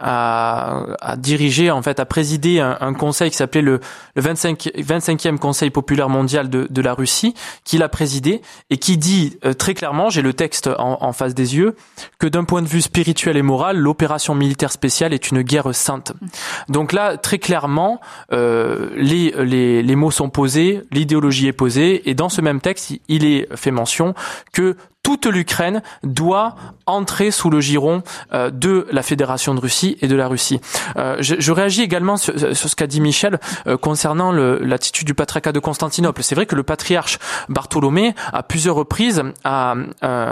[SPEAKER 1] a, a dirigé, en fait, a présidé un, un conseil qui s'appelait le, le vingt-cinquième Conseil populaire mondial de, de la Russie, qu'il a présidé et et qui dit euh, très clairement, j'ai le texte en, en face des yeux, que d'un point de vue spirituel et moral, l'opération militaire spéciale est une guerre sainte. Donc là, très clairement, euh, les, les, les mots sont posés, l'idéologie est posée, et dans ce même texte, il est fait mention que toute l'Ukraine doit entrer sous le giron euh, de la Fédération de Russie et de la Russie. Euh, je, je réagis également sur, sur ce qu'a dit Michel euh, concernant le, l'attitude du patriarcat de Constantinople. C'est vrai que le patriarche Bartholomé, à plusieurs reprises, a, euh,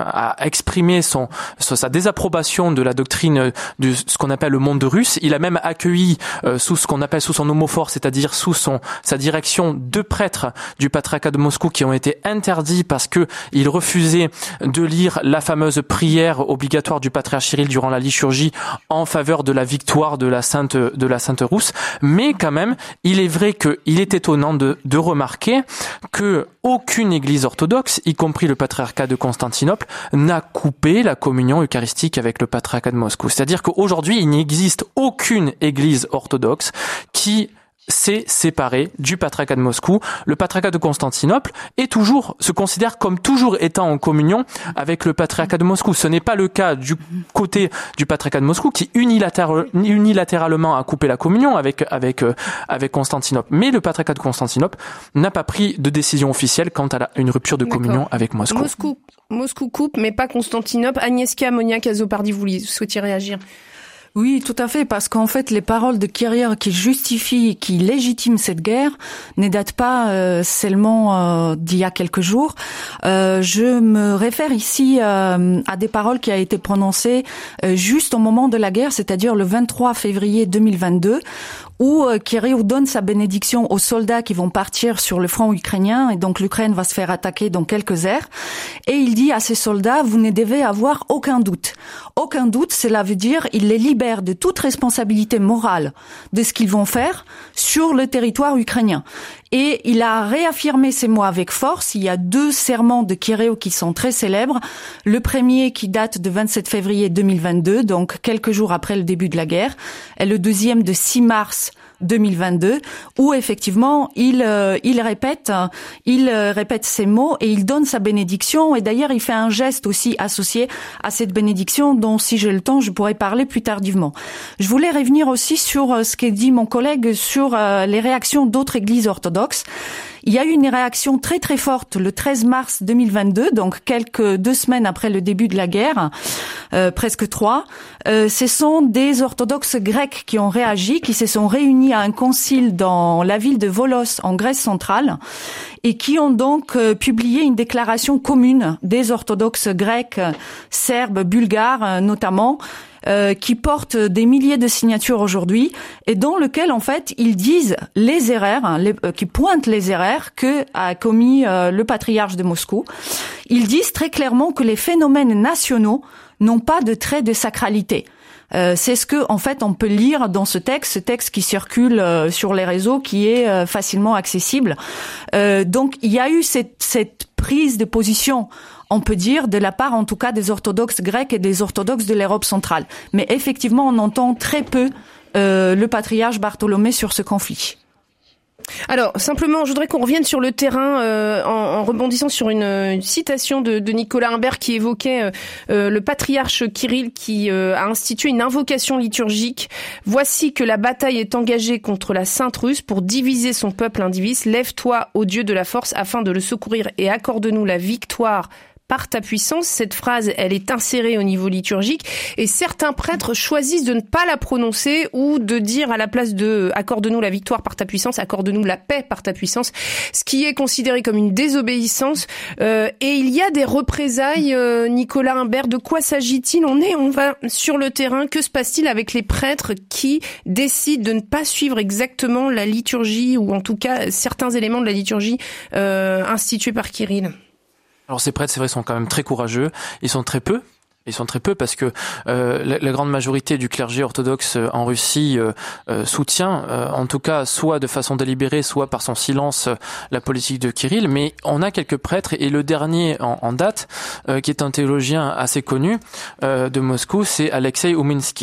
[SPEAKER 1] a exprimé son, sa désapprobation de la doctrine de ce qu'on appelle le monde russe. Il a même accueilli euh, sous ce qu'on appelle sous son homophore, c'est-à-dire sous son sa direction, deux prêtres du patriarcat de Moscou qui ont été interdits parce que ils refusaient de lire la fameuse prière obligatoire du patriarche Kirill durant la liturgie en faveur de la victoire de la sainte de la sainte rousse. Mais quand même, il est vrai qu'il est étonnant de, de remarquer que aucune église orthodoxe, y compris le patriarcat de Constantinople, n'a coupé la communion eucharistique avec le patriarcat de Moscou. C'est-à-dire qu'aujourd'hui, il n'existe aucune église orthodoxe qui s'est séparé du patriarcat de Moscou. Le patriarcat de Constantinople est toujours, se considère comme toujours étant en communion avec le patriarcat de Moscou. Ce n'est pas le cas du côté du patriarcat de Moscou qui unilatéral, unilatéralement a coupé la communion avec, avec, euh, avec Constantinople. Mais le patriarcat de Constantinople n'a pas pris de décision officielle quant à la, une rupture de communion D'accord. avec Moscou.
[SPEAKER 4] Moscou. Moscou coupe, mais pas Constantinople. Agnieszka Monia-Cazopardi, vous souhaitiez réagir?
[SPEAKER 5] Oui, tout à fait, parce qu'en fait, les paroles de Kirill qui justifient, qui légitiment cette guerre, ne datent pas euh, seulement euh, d'il y a quelques jours. Euh, je me réfère ici euh, à des paroles qui ont été prononcées euh, juste au moment de la guerre, c'est-à-dire le vingt-trois février deux mille vingt-deux, où euh, Kirill donne sa bénédiction aux soldats qui vont partir sur le front ukrainien, et donc l'Ukraine va se faire attaquer dans quelques heures. Et il dit à ces soldats, vous ne devez avoir aucun doute. Aucun doute, cela veut dire, il les libère de toute responsabilité morale de ce qu'ils vont faire sur le territoire ukrainien. Et il a réaffirmé ces mots avec force. Il y a deux serments de Kirill qui sont très célèbres. Le premier qui date de vingt-sept février deux mille vingt-deux, donc quelques jours après le début de la guerre, et le deuxième de six mars deux mille vingt-deux, où effectivement il euh, il répète il euh, répète ces mots et il donne sa bénédiction, et d'ailleurs il fait un geste aussi associé à cette bénédiction dont, si j'ai le temps, je pourrais parler plus tardivement. Je voulais revenir aussi sur euh, ce qu'a dit mon collègue sur euh, les réactions d'autres églises orthodoxes. Il y a eu une réaction très très forte le treize mars deux mille vingt-deux, donc quelques deux semaines après le début de la guerre, euh, presque trois. Euh, ce sont des orthodoxes grecs qui ont réagi, qui se sont réunis à un concile dans la ville de Volos en Grèce centrale, et qui ont donc euh, publié une déclaration commune des orthodoxes grecs, serbes, bulgares euh, notamment, Euh, qui porte des milliers de signatures aujourd'hui, et dans lequel en fait ils disent les erreurs, hein, les, euh, qui pointent les erreurs que a commis euh, le patriarche de Moscou. Ils disent très clairement que les phénomènes nationaux n'ont pas de trait de sacralité. Euh, c'est ce que en fait on peut lire dans ce texte, ce texte qui circule euh, sur les réseaux, qui est euh, facilement accessible. Euh, donc il y a eu cette, cette prise de position, on peut dire, de la part en tout cas des orthodoxes grecs et des orthodoxes de l'Europe centrale. Mais effectivement, on entend très peu euh, le patriarche Bartholomé sur ce conflit.
[SPEAKER 4] Alors, simplement, je voudrais qu'on revienne sur le terrain euh, en, en rebondissant sur une, une citation de, de Nicolas Imbert qui évoquait euh, le patriarche Kirill qui euh, a institué une invocation liturgique. Voici que la bataille est engagée contre la Sainte Russe pour diviser son peuple indivise. Lève-toi, ô Dieu de la force, afin de le secourir et accorde-nous la victoire par ta puissance. Cette phrase, elle est insérée au niveau liturgique, et certains prêtres choisissent de ne pas la prononcer ou de dire à la place de « accorde-nous la victoire par ta puissance »,« accorde-nous la paix par ta puissance », ce qui est considéré comme une désobéissance. Euh, et il y a des représailles, euh, Nicolas Imbert, de quoi s'agit-il? On est, on va sur le terrain. Que se passe-t-il avec les prêtres qui décident de ne pas suivre exactement la liturgie, ou en tout cas certains éléments de la liturgie euh, institués par Kirill?
[SPEAKER 1] Alors ces prêtres, c'est vrai, sont quand même très courageux. Ils sont très peu. Ils sont très peu parce que euh, la, la grande majorité du clergé orthodoxe en Russie euh, euh, soutient, euh, en tout cas, soit de façon délibérée, soit par son silence, euh, la politique de Kirill. Mais on a quelques prêtres, et le dernier en, en date, euh, qui est un théologien assez connu euh, de Moscou, c'est Alexei Ouminsky.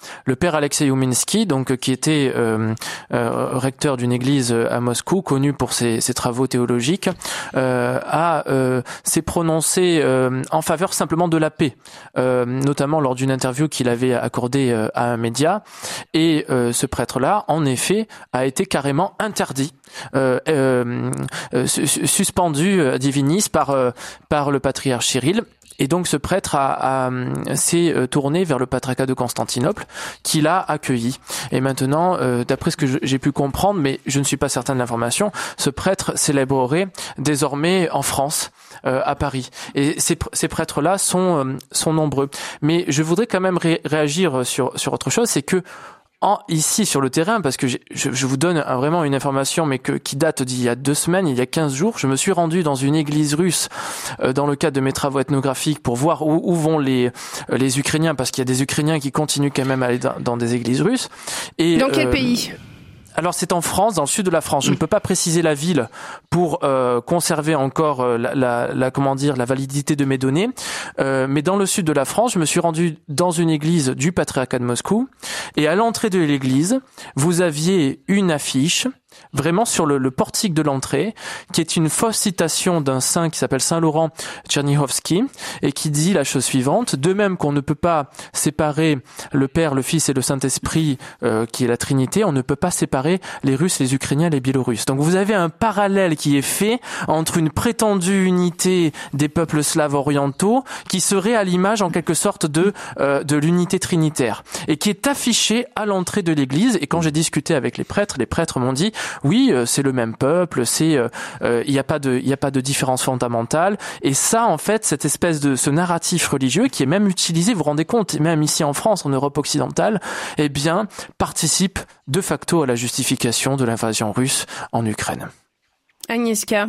[SPEAKER 1] le père Alexei Ouminsky, donc qui était euh, euh, recteur d'une église à Moscou, connu pour ses, ses travaux théologiques, euh, a euh, s'est prononcé euh, en faveur simplement de la paix, euh, notamment lors d'une interview qu'il avait accordée euh, à un média. Et euh, ce prêtre-là, en effet, a été carrément interdit, euh, euh, euh, suspendu euh, divinis par euh, par le patriarche Kirill. Et donc ce prêtre a, a, s'est tourné vers le patriarcat de Constantinople, qui l'a accueilli. Et maintenant, euh, d'après ce que je, j'ai pu comprendre, mais je ne suis pas certain de l'information, ce prêtre célébrerait désormais en France, euh, à Paris. Et ces, ces prêtres-là sont, euh, sont nombreux. Mais je voudrais quand même ré- réagir sur, sur autre chose, c'est que En, ici sur le terrain, parce que je, je vous donne vraiment une information, mais que, qui date d'il y a deux semaines, il y a quinze jours, je me suis rendu dans une église russe euh, dans le cadre de mes travaux ethnographiques pour voir où, où vont les euh, les Ukrainiens, parce qu'il y a des Ukrainiens qui continuent quand même à aller dans, dans des églises russes. Et,
[SPEAKER 4] dans quel
[SPEAKER 1] euh,
[SPEAKER 4] pays ?
[SPEAKER 1] Alors c'est en France, dans le sud de la France. Je ne peux pas préciser la ville pour euh, conserver encore euh, la, la, la comment dire la validité de mes données. Euh, mais dans le sud de la France, je me suis rendu dans une église du patriarcat de Moscou, et à l'entrée de l'église, vous aviez une affiche vraiment sur le, le portique de l'entrée, qui est une fausse citation d'un saint qui s'appelle Saint Laurent Tchernihovski, et qui dit la chose suivante: de même qu'on ne peut pas séparer le Père, le Fils et le Saint-Esprit, euh, qui est la Trinité, on ne peut pas séparer les Russes, les Ukrainiens, les Biélorusses. Donc vous avez un parallèle qui est fait entre une prétendue unité des peuples slaves orientaux, qui serait à l'image en quelque sorte de euh, de l'unité trinitaire, et qui est affichée à l'entrée de l'église. Et quand j'ai discuté avec les prêtres, les prêtres m'ont dit: oui, euh, c'est le même peuple, c'est euh, euh, il y a pas de il y a pas de différence fondamentale. Et ça, en fait, cette espèce de ce narratif religieux qui est même utilisé, vous vous rendez compte, même ici en France, en Europe occidentale, eh bien, participe de facto à la justification de l'invasion russe en Ukraine.
[SPEAKER 4] Agnieszka.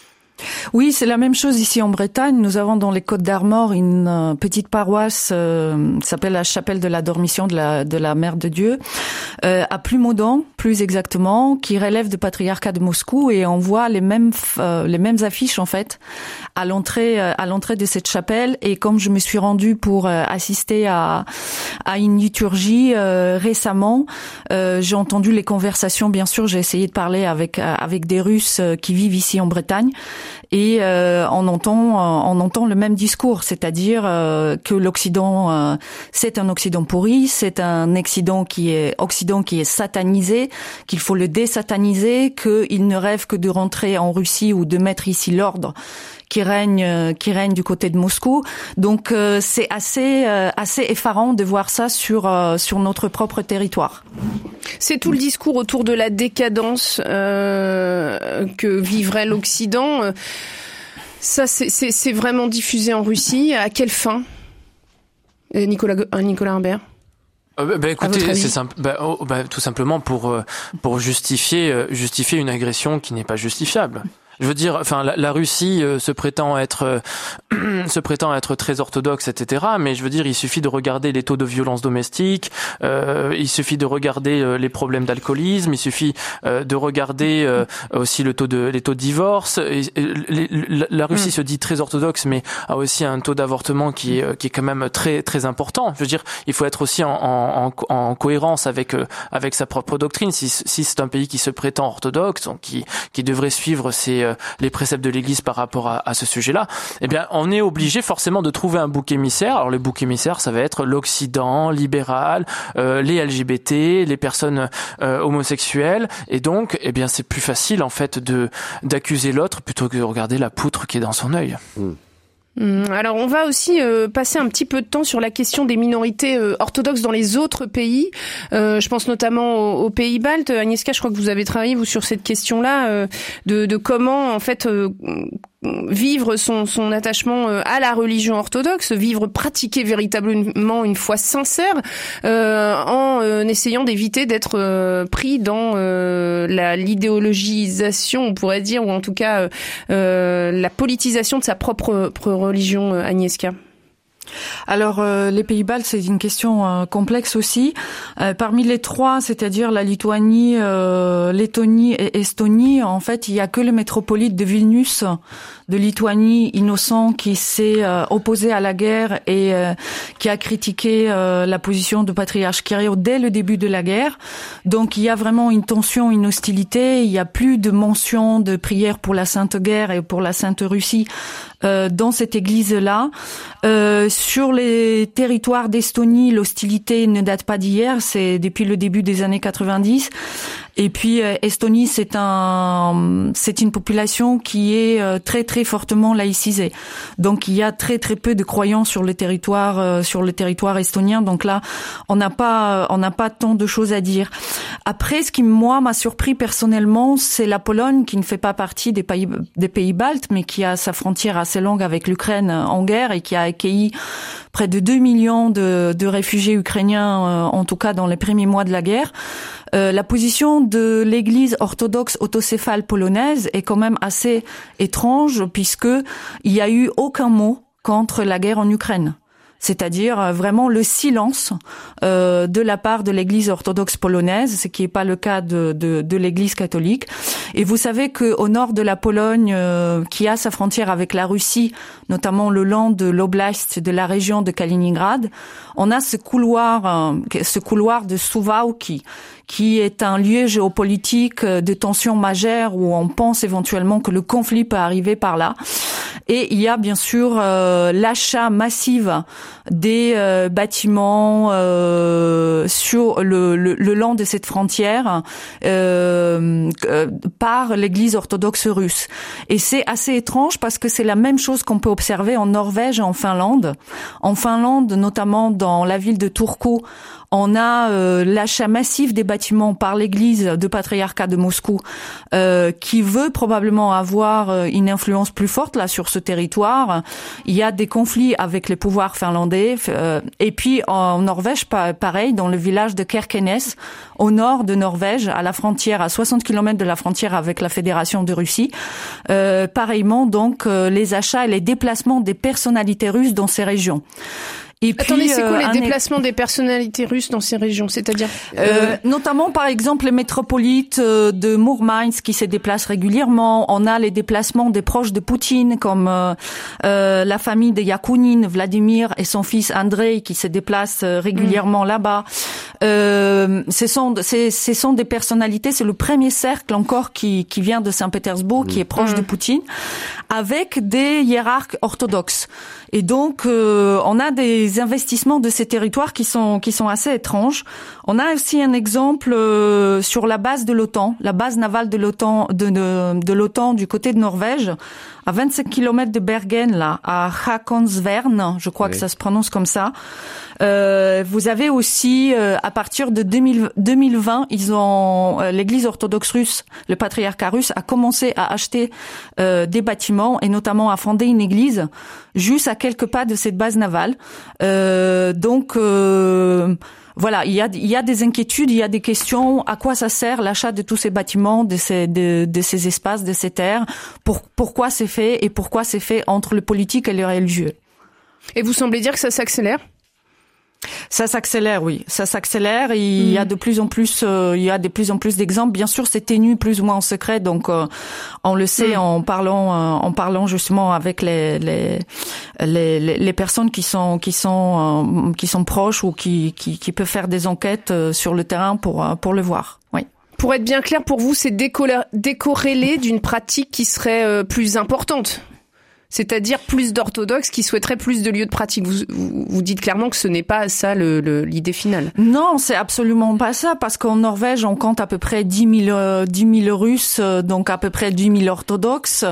[SPEAKER 5] Oui, c'est la même chose ici en Bretagne. Nous avons dans les Côtes d'Armor une euh, petite paroisse euh, qui s'appelle la Chapelle de la Dormition de la de la Mère de Dieu, euh, à Plumaudan, plus exactement, qui relève du patriarcat de Moscou, et on voit les mêmes euh, les mêmes affiches en fait à l'entrée euh, à l'entrée de cette chapelle. Et comme je me suis rendue pour euh, assister à à une liturgie euh, récemment, euh, j'ai entendu les conversations. Bien sûr, j'ai essayé de parler avec euh, avec des Russes euh, qui vivent ici en Bretagne. Et euh, on entend on entend le même discours, c'est-à-dire euh, que l'Occident euh, c'est un Occident pourri, c'est un Occident qui est Occident qui est satanisé, qu'il faut le désataniser, qu'il ne rêve que de rentrer en Russie ou de mettre ici l'ordre qui règne qui règne du côté de Moscou. Donc euh, c'est assez euh, assez effarant de voir ça sur euh, sur notre propre territoire.
[SPEAKER 4] C'est tout le discours autour de la décadence euh, que vivrait l'Occident. Ça, c'est, c'est, c'est vraiment diffusé en Russie. À quelle fin, Nicolas, Nicolas Imbert?
[SPEAKER 1] Euh, bah, écoutez, c'est simple. Bah, oh, bah, tout simplement pour euh, pour justifier euh, justifier une agression qui n'est pas justifiable. Je veux dire, enfin, la, la Russie euh, se prétend être euh, se prétend être très orthodoxe, et cetera. Mais je veux dire, il suffit de regarder les taux de violence domestique, euh, il suffit de regarder euh, les problèmes d'alcoolisme, il suffit euh, de regarder euh, aussi le taux de les taux de divorce. Et, et, les, la, la Russie mmh. se dit très orthodoxe, mais a aussi un taux d'avortement qui est qui est quand même très très important. Je veux dire, il faut être aussi en en, en cohérence avec avec sa propre doctrine. Si si c'est un pays qui se prétend orthodoxe, donc qui qui devrait suivre ses les préceptes de l'Église par rapport à, à ce sujet-là, eh bien, on est obligé forcément de trouver un bouc émissaire. Alors, le bouc émissaire, ça va être l'Occident libéral, euh, les L G B T, les personnes euh, homosexuelles, et donc, eh bien, c'est plus facile en fait de d'accuser l'autre plutôt que de regarder la poutre qui est dans son œil. Mmh.
[SPEAKER 4] Alors on va aussi euh, passer un petit peu de temps sur la question des minorités euh, orthodoxes dans les autres pays. Euh, je pense notamment aux, aux pays baltes. Agnieszka, je crois que vous avez travaillé vous sur cette question-là euh, de, de comment en fait euh, vivre son, son attachement à la religion orthodoxe, vivre, pratiquer véritablement une foi sincère, euh, en euh, essayant d'éviter d'être euh, pris dans euh, la l'idéologisation, on pourrait dire, ou en tout cas euh, la politisation de sa propre, propre religion, Agnieszka.
[SPEAKER 5] Alors, euh, les pays baltes, c'est une question euh, complexe aussi. Euh, parmi les trois, c'est-à-dire la Lituanie, euh, Lettonie et Estonie, en fait, il y a que le métropolite de Vilnius, de Lituanie, innocent, qui s'est euh, opposé à la guerre et euh, qui a critiqué euh, la position du patriarche Kirill dès le début de la guerre. Donc, il y a vraiment une tension, une hostilité. Il y a plus de mention de prière pour la Sainte Guerre et pour la Sainte Russie euh, dans cette église-là. Euh, sur les territoires d'Estonie, l'hostilité ne date pas d'hier, c'est depuis le début des années quatre-vingt-dix. Et puis euh, Estonie, c'est un, c'est une population qui est euh, très très fortement laïcisée. Donc il y a très très peu de croyants sur le territoire, euh, sur le territoire estonien. Donc là, on n'a pas, on n'a pas tant de choses à dire. Après, ce qui moi m'a surpris personnellement, c'est la Pologne qui ne fait pas partie des pays des pays baltes, mais qui a sa frontière assez longue avec l'Ukraine en guerre et qui a accueilli près de deux millions de, de réfugiés ukrainiens, euh, en tout cas dans les premiers mois de la guerre. Euh, la position de l'Église orthodoxe autocéphale polonaise est quand même assez étrange, puisque il y a eu aucun mot contre la guerre en Ukraine. C'est-à-dire vraiment le silence euh, de la part de l'Église orthodoxe polonaise, ce qui n'est pas le cas de, de, de l'Église catholique. Et vous savez qu'au nord de la Pologne, euh, qui a sa frontière avec la Russie, notamment le long de l'oblast de la région de Kaliningrad, on a ce couloir, euh, ce couloir de Suwałki, qui est un lieu géopolitique de tension majeure où on pense éventuellement que le conflit peut arriver par là. Et il y a bien sûr euh, l'achat massif des euh, bâtiments euh, sur le, le, le long de cette frontière euh, euh, par l'Église orthodoxe russe. Et c'est assez étrange parce que c'est la même chose qu'on peut observer en Norvège et en Finlande. En Finlande, notamment dans la ville de Turku, on a euh, l'achat massif des bâtiments par l'Église de patriarcat de Moscou, euh, qui veut probablement avoir euh, une influence plus forte là sur ce territoire. Il y a des conflits avec les pouvoirs finlandais. Euh, et puis en Norvège, pareil, dans le village de Kirkenes, au nord de Norvège, à la frontière, à soixante kilomètres de la frontière avec la Fédération de Russie. Euh, pareillement, donc, euh, les achats et les déplacements des personnalités russes dans ces régions.
[SPEAKER 4] Et puis, Attendez, c'est quoi euh, les déplacements des personnalités russes dans ces régions? C'est-à-dire
[SPEAKER 5] euh, euh, notamment, par exemple, les métropolites de Mourmansk qui se déplacent régulièrement. On a les déplacements des proches de Poutine, comme euh, euh, la famille de Yakunin, Vladimir et son fils Andrei, qui se déplacent régulièrement mmh. là-bas. Euh, ce sont, ce, ce sont des personnalités. C'est le premier cercle encore qui, qui vient de Saint-Pétersbourg, mmh. qui est proche mmh. de Poutine, avec des hiérarques orthodoxes. Et donc, euh, on a des investissements de ces territoires qui sont qui sont assez étranges. On a aussi un exemple euh, sur la base de l'OTAN, la base navale de l'OTAN de, de, de l'OTAN du côté de Norvège, à vingt-cinq kilomètres de Bergen, là, à Håkonsvern, je crois oui. que ça se prononce comme ça. Euh, vous avez aussi, euh, à partir de deux mille, deux mille vingt, ils ont euh, l'Église orthodoxe russe, le patriarcat russe, a commencé à acheter euh, des bâtiments et notamment à fonder une église juste à quelques pas de cette base navale. Euh, donc euh, voilà, il y a il y a des inquiétudes, il y a des questions. À quoi ça sert l'achat de tous ces bâtiments, de ces de, de ces espaces, de ces terres? Pour, pourquoi c'est fait et pourquoi c'est fait entre le politique et le religieux?
[SPEAKER 4] Et vous semblez dire que ça s'accélère?
[SPEAKER 5] Ça s'accélère, oui. Ça s'accélère. Il mmh. y a de plus en plus, euh, il y a de plus en plus d'exemples. Bien sûr, c'est tenu plus ou moins en secret, donc euh, on le sait mmh. en parlant, euh, en parlant justement avec les les les, les personnes qui sont qui sont euh, qui sont proches ou qui qui qui peuvent faire des enquêtes euh, sur le terrain pour euh, pour le voir. Oui.
[SPEAKER 4] Pour être bien clair, pour vous, c'est décorrélé d'une pratique qui serait euh, plus importante. C'est-à-dire plus d'orthodoxes qui souhaiteraient plus de lieux de pratique. Vous, vous, vous dites clairement que ce n'est pas ça le, le, l'idée finale.
[SPEAKER 5] Non, c'est absolument pas ça, parce qu'en Norvège, on compte à peu près dix mille, euh, dix mille Russes, donc à peu près dix mille orthodoxes.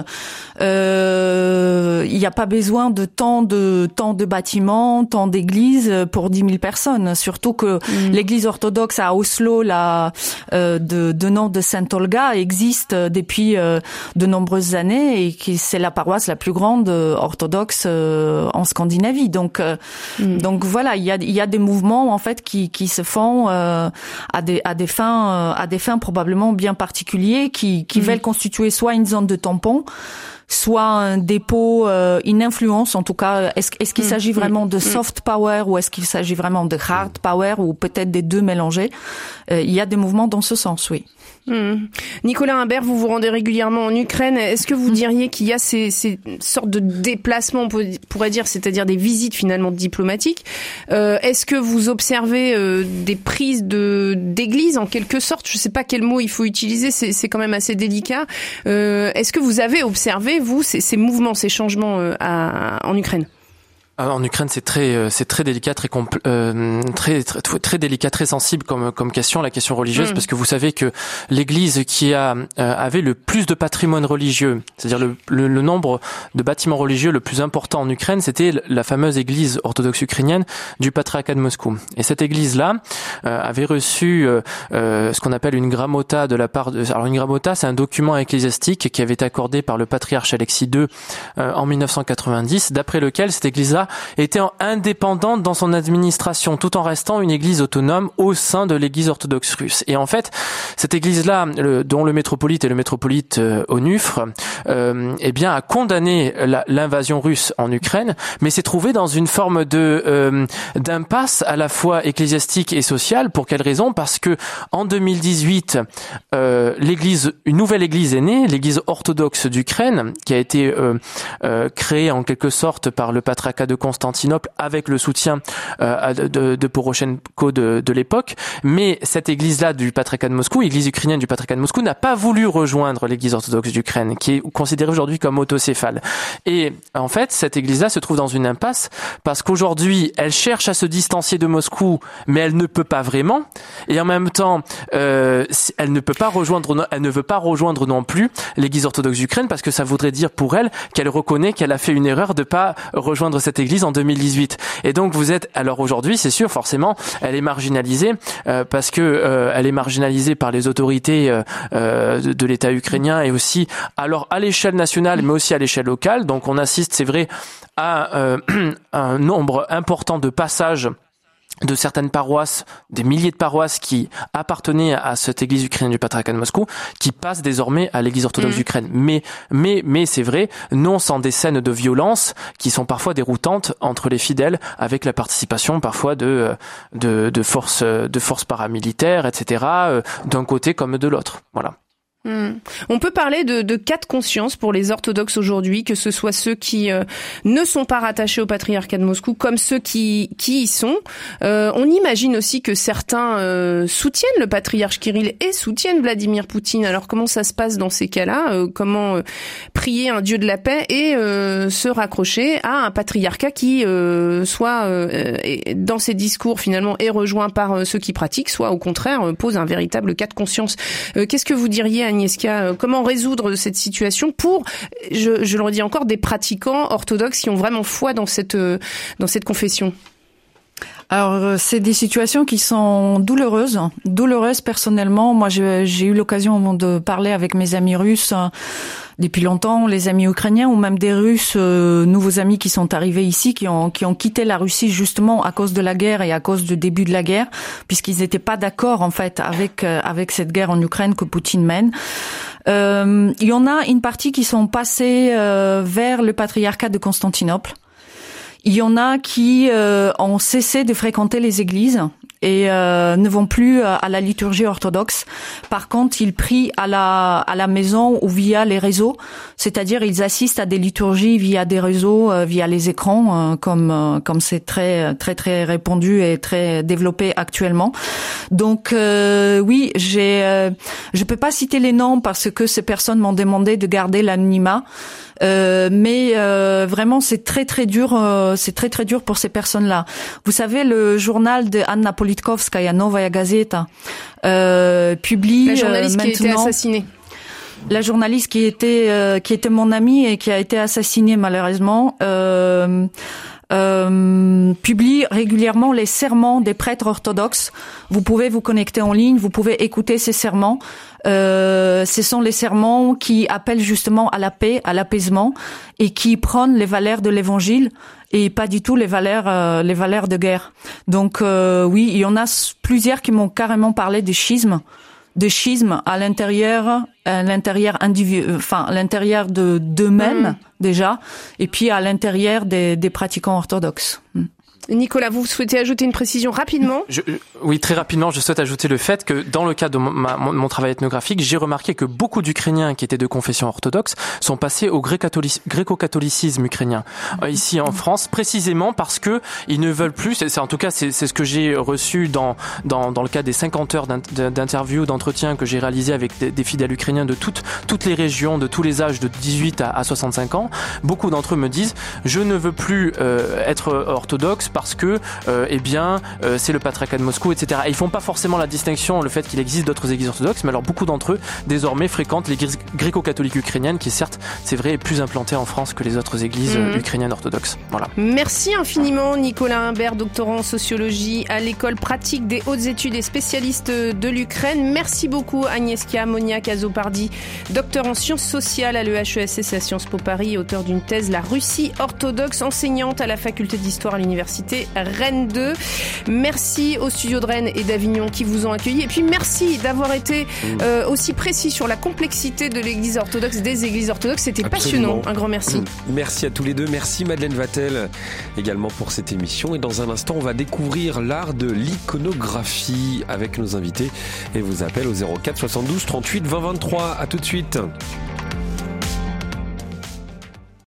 [SPEAKER 5] Euh, il n'y a pas besoin de tant de tant de bâtiments, tant d'églises pour dix mille personnes. Surtout que mmh. l'église orthodoxe à Oslo, là, euh, de, de nom de Saint Olga, existe depuis euh, de nombreuses années et qui c'est la paroisse la plus grande grande orthodoxe euh, en Scandinavie. Donc, euh, mmh. donc voilà, il y a, il y a des mouvements en fait qui, qui se font euh, à des, à des fins, euh, à des fins probablement bien particuliers, qui, qui mmh. veulent constituer soit une zone de tampon, soit un dépôt, euh, une influence en tout cas. Est-ce, est-ce qu'il mmh. s'agit vraiment de soft power ou est-ce qu'il s'agit vraiment de hard power ou peut-être des deux mélangés? Euh, il y a des mouvements dans ce sens, oui.
[SPEAKER 4] Mmh. Nicolas Imbert, vous vous rendez régulièrement en Ukraine. Est-ce que vous mmh. diriez qu'il y a ces, ces sortes de déplacements, on pourrait dire, c'est-à-dire des visites finalement diplomatiques? euh, Est-ce que vous observez euh, des prises de d'église en quelque sorte? Je ne sais pas quel mot il faut utiliser, c'est, c'est quand même assez délicat. Euh, est-ce que vous avez observé, vous, ces, ces mouvements, ces changements euh, à, en Ukraine?
[SPEAKER 1] En Ukraine, c'est très, c'est très délicat, très compl- euh, très, très, très délicat, très sensible comme, comme question, la question religieuse, mmh. parce que vous savez que l'Église qui a euh, avait le plus de patrimoine religieux, c'est-à-dire le, le, le nombre de bâtiments religieux le plus important en Ukraine, c'était la fameuse Église orthodoxe ukrainienne du patriarcat de Moscou. Et cette Église-là euh, avait reçu euh, euh, ce qu'on appelle une gramota de la part de. Alors une gramota, c'est un document ecclésiastique qui avait été accordé par le patriarche Alexis deux euh, en dix-neuf cent quatre-vingt-dix, d'après lequel cette Église-là était indépendante dans son administration, tout en restant une église autonome au sein de l'église orthodoxe russe. Et en fait, cette église-là, le, dont le métropolite est le métropolite euh, Onufre, euh, eh bien, a condamné la, l'invasion russe en Ukraine, mais s'est trouvé dans une forme de euh, d'impasse à la fois ecclésiastique et sociale. Pour quelle raison? Parce que en deux mille dix-huit, euh, l'église, une nouvelle église est née, l'église orthodoxe d'Ukraine, qui a été euh, euh, créée en quelque sorte par le patriarcat de Constantinople avec le soutien euh, de, de, de Poroshenko de, de l'époque. Mais cette église-là du patriarcat de Moscou, l'église ukrainienne du patriarcat de Moscou, n'a pas voulu rejoindre l'église orthodoxe d'Ukraine, qui est considérée aujourd'hui comme autocéphale. Et en fait, cette église-là se trouve dans une impasse parce qu'aujourd'hui, elle cherche à se distancier de Moscou, mais elle ne peut pas vraiment. Et en même temps, euh, elle ne peut pas rejoindre, elle ne veut pas rejoindre non plus l'église orthodoxe d'Ukraine parce que ça voudrait dire pour elle qu'elle reconnaît qu'elle a fait une erreur de pas rejoindre cette église en deux mille dix-huit. Et donc vous êtes, alors aujourd'hui, c'est sûr, forcément, elle est marginalisée euh, parce que euh, elle est marginalisée par les autorités euh, euh, de, de l'État ukrainien et aussi, alors à l'échelle nationale, mais aussi à l'échelle locale. Donc on assiste, c'est vrai, à euh, un nombre important de passages de certaines paroisses, des milliers de paroisses qui appartenaient à cette église ukrainienne du patriarcat de Moscou, qui passent désormais à l'église orthodoxe mmh. d'Ukraine. Mais, mais, mais c'est vrai, non sans des scènes de violence qui sont parfois déroutantes entre les fidèles, avec la participation parfois de, de, de forces, de forces paramilitaires, et cetera, d'un côté comme de l'autre. Voilà.
[SPEAKER 4] Mmh. On peut parler de, de cas de conscience pour les orthodoxes aujourd'hui, que ce soit ceux qui euh, ne sont pas rattachés au patriarcat de Moscou, comme ceux qui, qui y sont. Euh, on imagine aussi que certains euh, soutiennent le patriarche Kirill et soutiennent Vladimir Poutine. Alors comment ça se passe dans ces cas-là? euh, Comment euh, prier un dieu de la paix et euh, se raccrocher à un patriarcat qui euh, soit euh, dans ses discours finalement est rejoint par euh, ceux qui pratiquent, soit au contraire euh, pose un véritable cas de conscience. Euh, qu'est-ce que vous diriez, Agnieszka, comment résoudre cette situation pour, je, je le redis encore, des pratiquants orthodoxes qui ont vraiment foi dans cette, dans cette confession?
[SPEAKER 5] Alors, c'est des situations qui sont douloureuses, douloureuses personnellement. Moi, je, j'ai eu l'occasion de parler avec mes amis russes depuis longtemps, les amis ukrainiens ou même des Russes, euh, nouveaux amis qui sont arrivés ici, qui ont qui ont quitté la Russie justement à cause de la guerre et à cause du début de la guerre, puisqu'ils n'étaient pas d'accord en fait avec euh, avec cette guerre en Ukraine que Poutine mène. Euh, il y en a une partie qui sont passés euh, vers le patriarcat de Constantinople. Il y en a qui euh, ont cessé de fréquenter les églises et euh, ne vont plus à la liturgie orthodoxe. Par contre, ils prient à la à la maison ou via les réseaux, c'est-à-dire ils assistent à des liturgies via des réseaux, euh, via les écrans, euh, comme euh, comme c'est très très très répandu et très développé actuellement. Donc euh, oui, j'ai euh, je peux pas citer les noms parce que ces personnes m'ont demandé de garder l'anonymat. Euh, mais euh, vraiment c'est très très dur, euh, c'est très très dur pour ces personnes-là. Vous savez, le journal de Anna Politkovskaya, Novaya Gazeta, euh, publie
[SPEAKER 4] la journaliste
[SPEAKER 5] euh, maintenant,
[SPEAKER 4] qui a été assassinée.
[SPEAKER 5] La journaliste qui était euh, qui était mon amie et qui a été assassinée malheureusement. Euh, euh, publie régulièrement les sermons des prêtres orthodoxes. Vous pouvez vous connecter en ligne, vous pouvez écouter ces sermons. Euh, ce sont les sermons qui appellent justement à la paix, à l'apaisement, et qui prônent les valeurs de l'Évangile et pas du tout les valeurs, euh, les valeurs de guerre. Donc euh, oui, il y en a plusieurs qui m'ont carrément parlé de schisme. de schisme à l'intérieur, à l'intérieur individu, enfin à l'intérieur de d'eux-mêmes mmh. déjà, et puis à l'intérieur des, des pratiquants orthodoxes. Mmh.
[SPEAKER 4] Nicolas, vous souhaitez ajouter une précision rapidement ?
[SPEAKER 1] je, Oui, très rapidement, je souhaite ajouter le fait que dans le cadre de mon, ma, mon travail ethnographique, j'ai remarqué que beaucoup d'Ukrainiens qui étaient de confession orthodoxe sont passés au gréco-catholicisme ukrainien euh, ici en France, précisément parce que ils ne veulent plus. C'est, c'est en tout cas c'est, c'est ce que j'ai reçu dans dans dans le cadre des cinquante heures d'interviews, d'entretiens que j'ai réalisés avec des, des fidèles ukrainiens de toutes toutes les régions, de tous les âges, de dix-huit à, à soixante-cinq ans. Beaucoup d'entre eux me disent je ne veux plus euh, être orthodoxe parce que euh, eh bien euh, c'est le patriarcat de Moscou, et cetera. Et ils font pas forcément la distinction, le fait qu'il existe d'autres églises orthodoxes, mais alors beaucoup d'entre eux désormais fréquentent l'église gréco-catholique ukrainienne, qui certes, c'est vrai, est plus implantée en France que les autres églises mmh. ukrainiennes orthodoxes. Voilà.
[SPEAKER 4] Merci infiniment Nicolas Humbert, doctorant en sociologie à l'école pratique des hautes études et spécialiste de l'Ukraine. Merci beaucoup Agnieszka Moniak-Azopardi, docteur en sciences sociales à l'E H E S S et à Sciences Po Paris, auteur d'une thèse La Russie orthodoxe, enseignante à la faculté d'histoire à l'université Rennes deux. Merci au studio de Rennes et d'Avignon qui vous ont accueillis. Et puis merci d'avoir été euh, aussi précis sur la complexité de l'église orthodoxe, des églises orthodoxes. C'était Absolument. passionnant. Un grand merci.
[SPEAKER 3] Merci à tous les deux. Merci Madeleine Vatel également pour cette émission. Et dans un instant, on va découvrir l'art de l'iconographie avec nos invités. Et vous appelle au zéro quatre soixante-douze trente-huit vingt vingt-trois. À tout de suite.